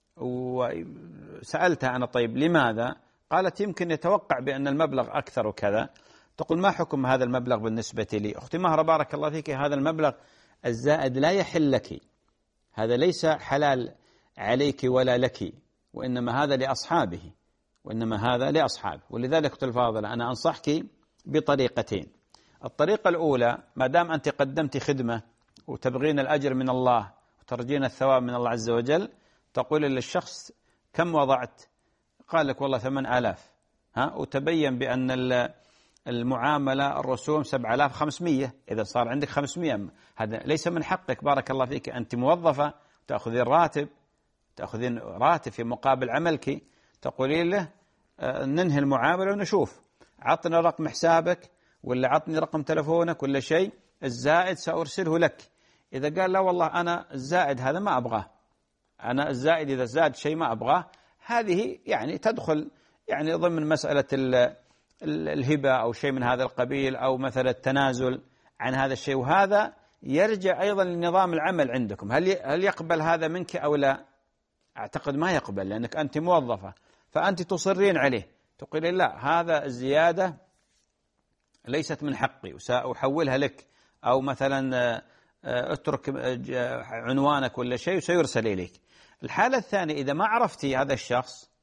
وسألتها أنا طيب لماذا؟ قالت يمكن يتوقع بأن المبلغ أكثر وكذا. تقول ما حكم هذا المبلغ بالنسبة لي؟ أختي مهرة بارك الله فيك، هذا المبلغ الزائد لا يحل لك، هذا ليس حلال عليك ولا لك، وإنما هذا لأصحابه، وإنما هذا لأصحابه. ولذلك أختي الفاضلة أنا أنصحك بطريقتين. الطريقة الأولى، ما دام أنت قدمت خدمة وتبغين الأجر من الله وترجين الثواب من الله عز وجل، تقول للشخص كم وضعت؟ قال لك والله ثمان آلاف، ها، وتبين بأن المعاملة الرسوم سبعة آلاف وخمسمية، إذا صار عندك خمسمية، هذا ليس من حقك. بارك الله فيك، أنت موظفة تأخذين راتب، تأخذين راتب في مقابل عملك، تقولين له ننهي المعاملة ونشوف، عطني رقم حسابك ولا عطني رقم تلفونك ولا شيء، الزائد سأرسله لك. إذا قال لا والله أنا الزائد هذا ما أبغاه، أنا الزائد إذا زاد شيء ما أبغاه، هذه يعني تدخل يعني ضمن مسألة الهبة أو شيء من هذا القبيل، أو مثلا التنازل عن هذا الشيء، وهذا يرجع أيضا لنظام العمل عندكم. هل هل يقبل هذا منك أو لا؟ أعتقد ما يقبل، لأنك أنت موظفة، فأنت تصرين عليه، تقولين لا هذا الزيادة ليست من حقي وسأحولها لك، أو مثلا اترك عنوانك ولا شيء وسيرسل إليك. الحالة الثانية، إذا ما عرفتي هذا الشخص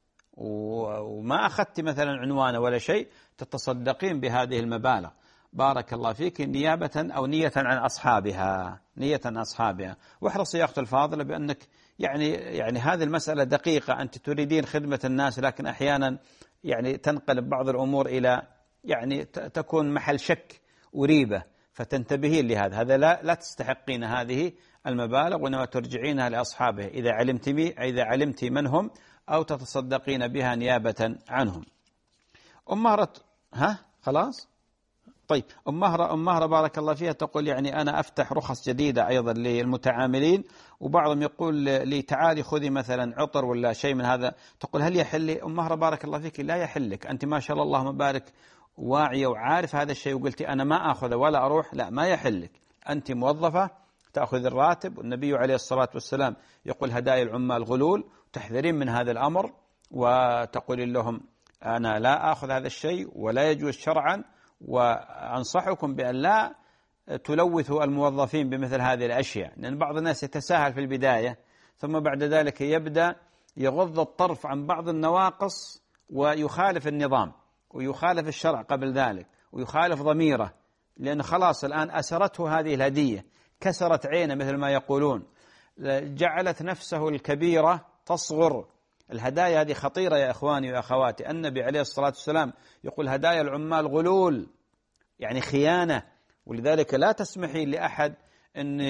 وما أخذت مثلا عنوانه ولا شيء، تتصدقين بهذه المبالغ بارك الله فيك نيابة أو نية عن أصحابها، نية عن أصحابها. واحرصي يا أختي الفاضلة بأنك يعني يعني هذه المسألة دقيقة، أنت تريدين خدمة الناس، لكن أحيانا يعني تنقلب بعض الأمور إلى يعني تكون محل شك وريبة، فتنتبهين لهذا. هذا لا لا تستحقين هذه المبالغ، وإنما ترجعينها لأصحابه إذا علمت إذا علمت من هم، أو تتصدقين بها نيابة عنهم. أم مهرة، ها خلاص طيب. أم مهرة أم مهرة بارك الله فيها تقول يعني أنا أفتح رخص جديدة أيضا للمتعاملين، وبعضهم يقول لي تعالي خذي مثلا عطر ولا شيء من هذا. تقول هل يحل لي؟ أم مهرة بارك الله فيك لا يحل لك، أنت ما شاء الله اللهم بارك واعية وعارف هذا الشيء، وقلتي أنا ما أخذه ولا أروح، لا ما يحل لك، أنت موظفة تأخذ الراتب، والنبي عليه الصلاة والسلام يقول هدايا العمال غلول، تحذرين من هذا الأمر وتقول لهم أنا لا أخذ هذا الشيء ولا يجوز شرعا، وأنصحكم بأن لا تلوثوا الموظفين بمثل هذه الأشياء، لأن بعض الناس يتساهل في البداية، ثم بعد ذلك يبدأ يغض الطرف عن بعض النواقص ويخالف النظام ويخالف الشرع قبل ذلك ويخالف ضميره، لأن خلاص الآن أسرته هذه الهدية، كسرت عينه مثل ما يقولون، جعلت نفسه الكبيرة تصغر. الهدايا هذه خطيرة يا إخواني وأخواتي. النبي عليه الصلاة والسلام يقول هدايا العمال غلول، يعني خيانة، ولذلك لا تسمحي لأحد أن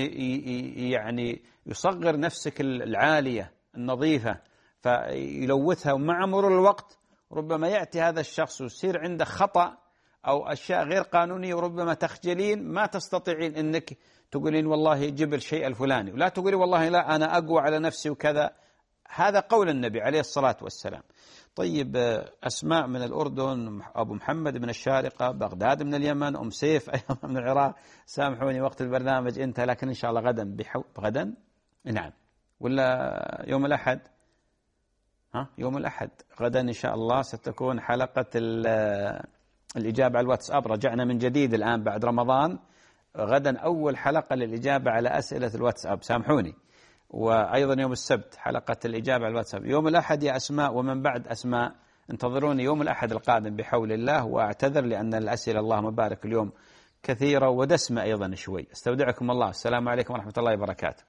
يعني يصغر نفسك العالية النظيفة فيلوثها، ومع مرور الوقت ربما يأتي هذا الشخص ويصير عنده خطأ أو أشياء غير قانونية، وربما تخجلين ما تستطيعين أنك تقولين والله جيب الشيء الفلاني، ولا تقولي والله لا أنا أقوى على نفسي وكذا. هذا قول النبي عليه الصلاة والسلام. طيب أسماء من الأردن، أبو محمد من الشارقة، بغداد من اليمن، أم سيف أيضا من العراق. سامحوني وقت البرنامج انتهى، لكن إن شاء الله غدا بحو... غدا نعم ولا يوم الأحد؟ ها يوم الأحد غدا إن شاء الله ستكون حلقة الإجابة على الواتساب. رجعنا من جديد الآن بعد رمضان، غدا أول حلقة للإجابة على أسئلة الواتساب، سامحوني. وأيضا يوم السبت حلقة الإجابة على الواتساب. يوم الأحد يا أسماء ومن بعد أسماء انتظروني يوم الأحد القادم بحول الله، وأعتذر لأن الأسئلة اللهم بارك اليوم كثيرة ودسمة أيضا شوي. استودعكم الله، السلام عليكم ورحمة الله وبركاته.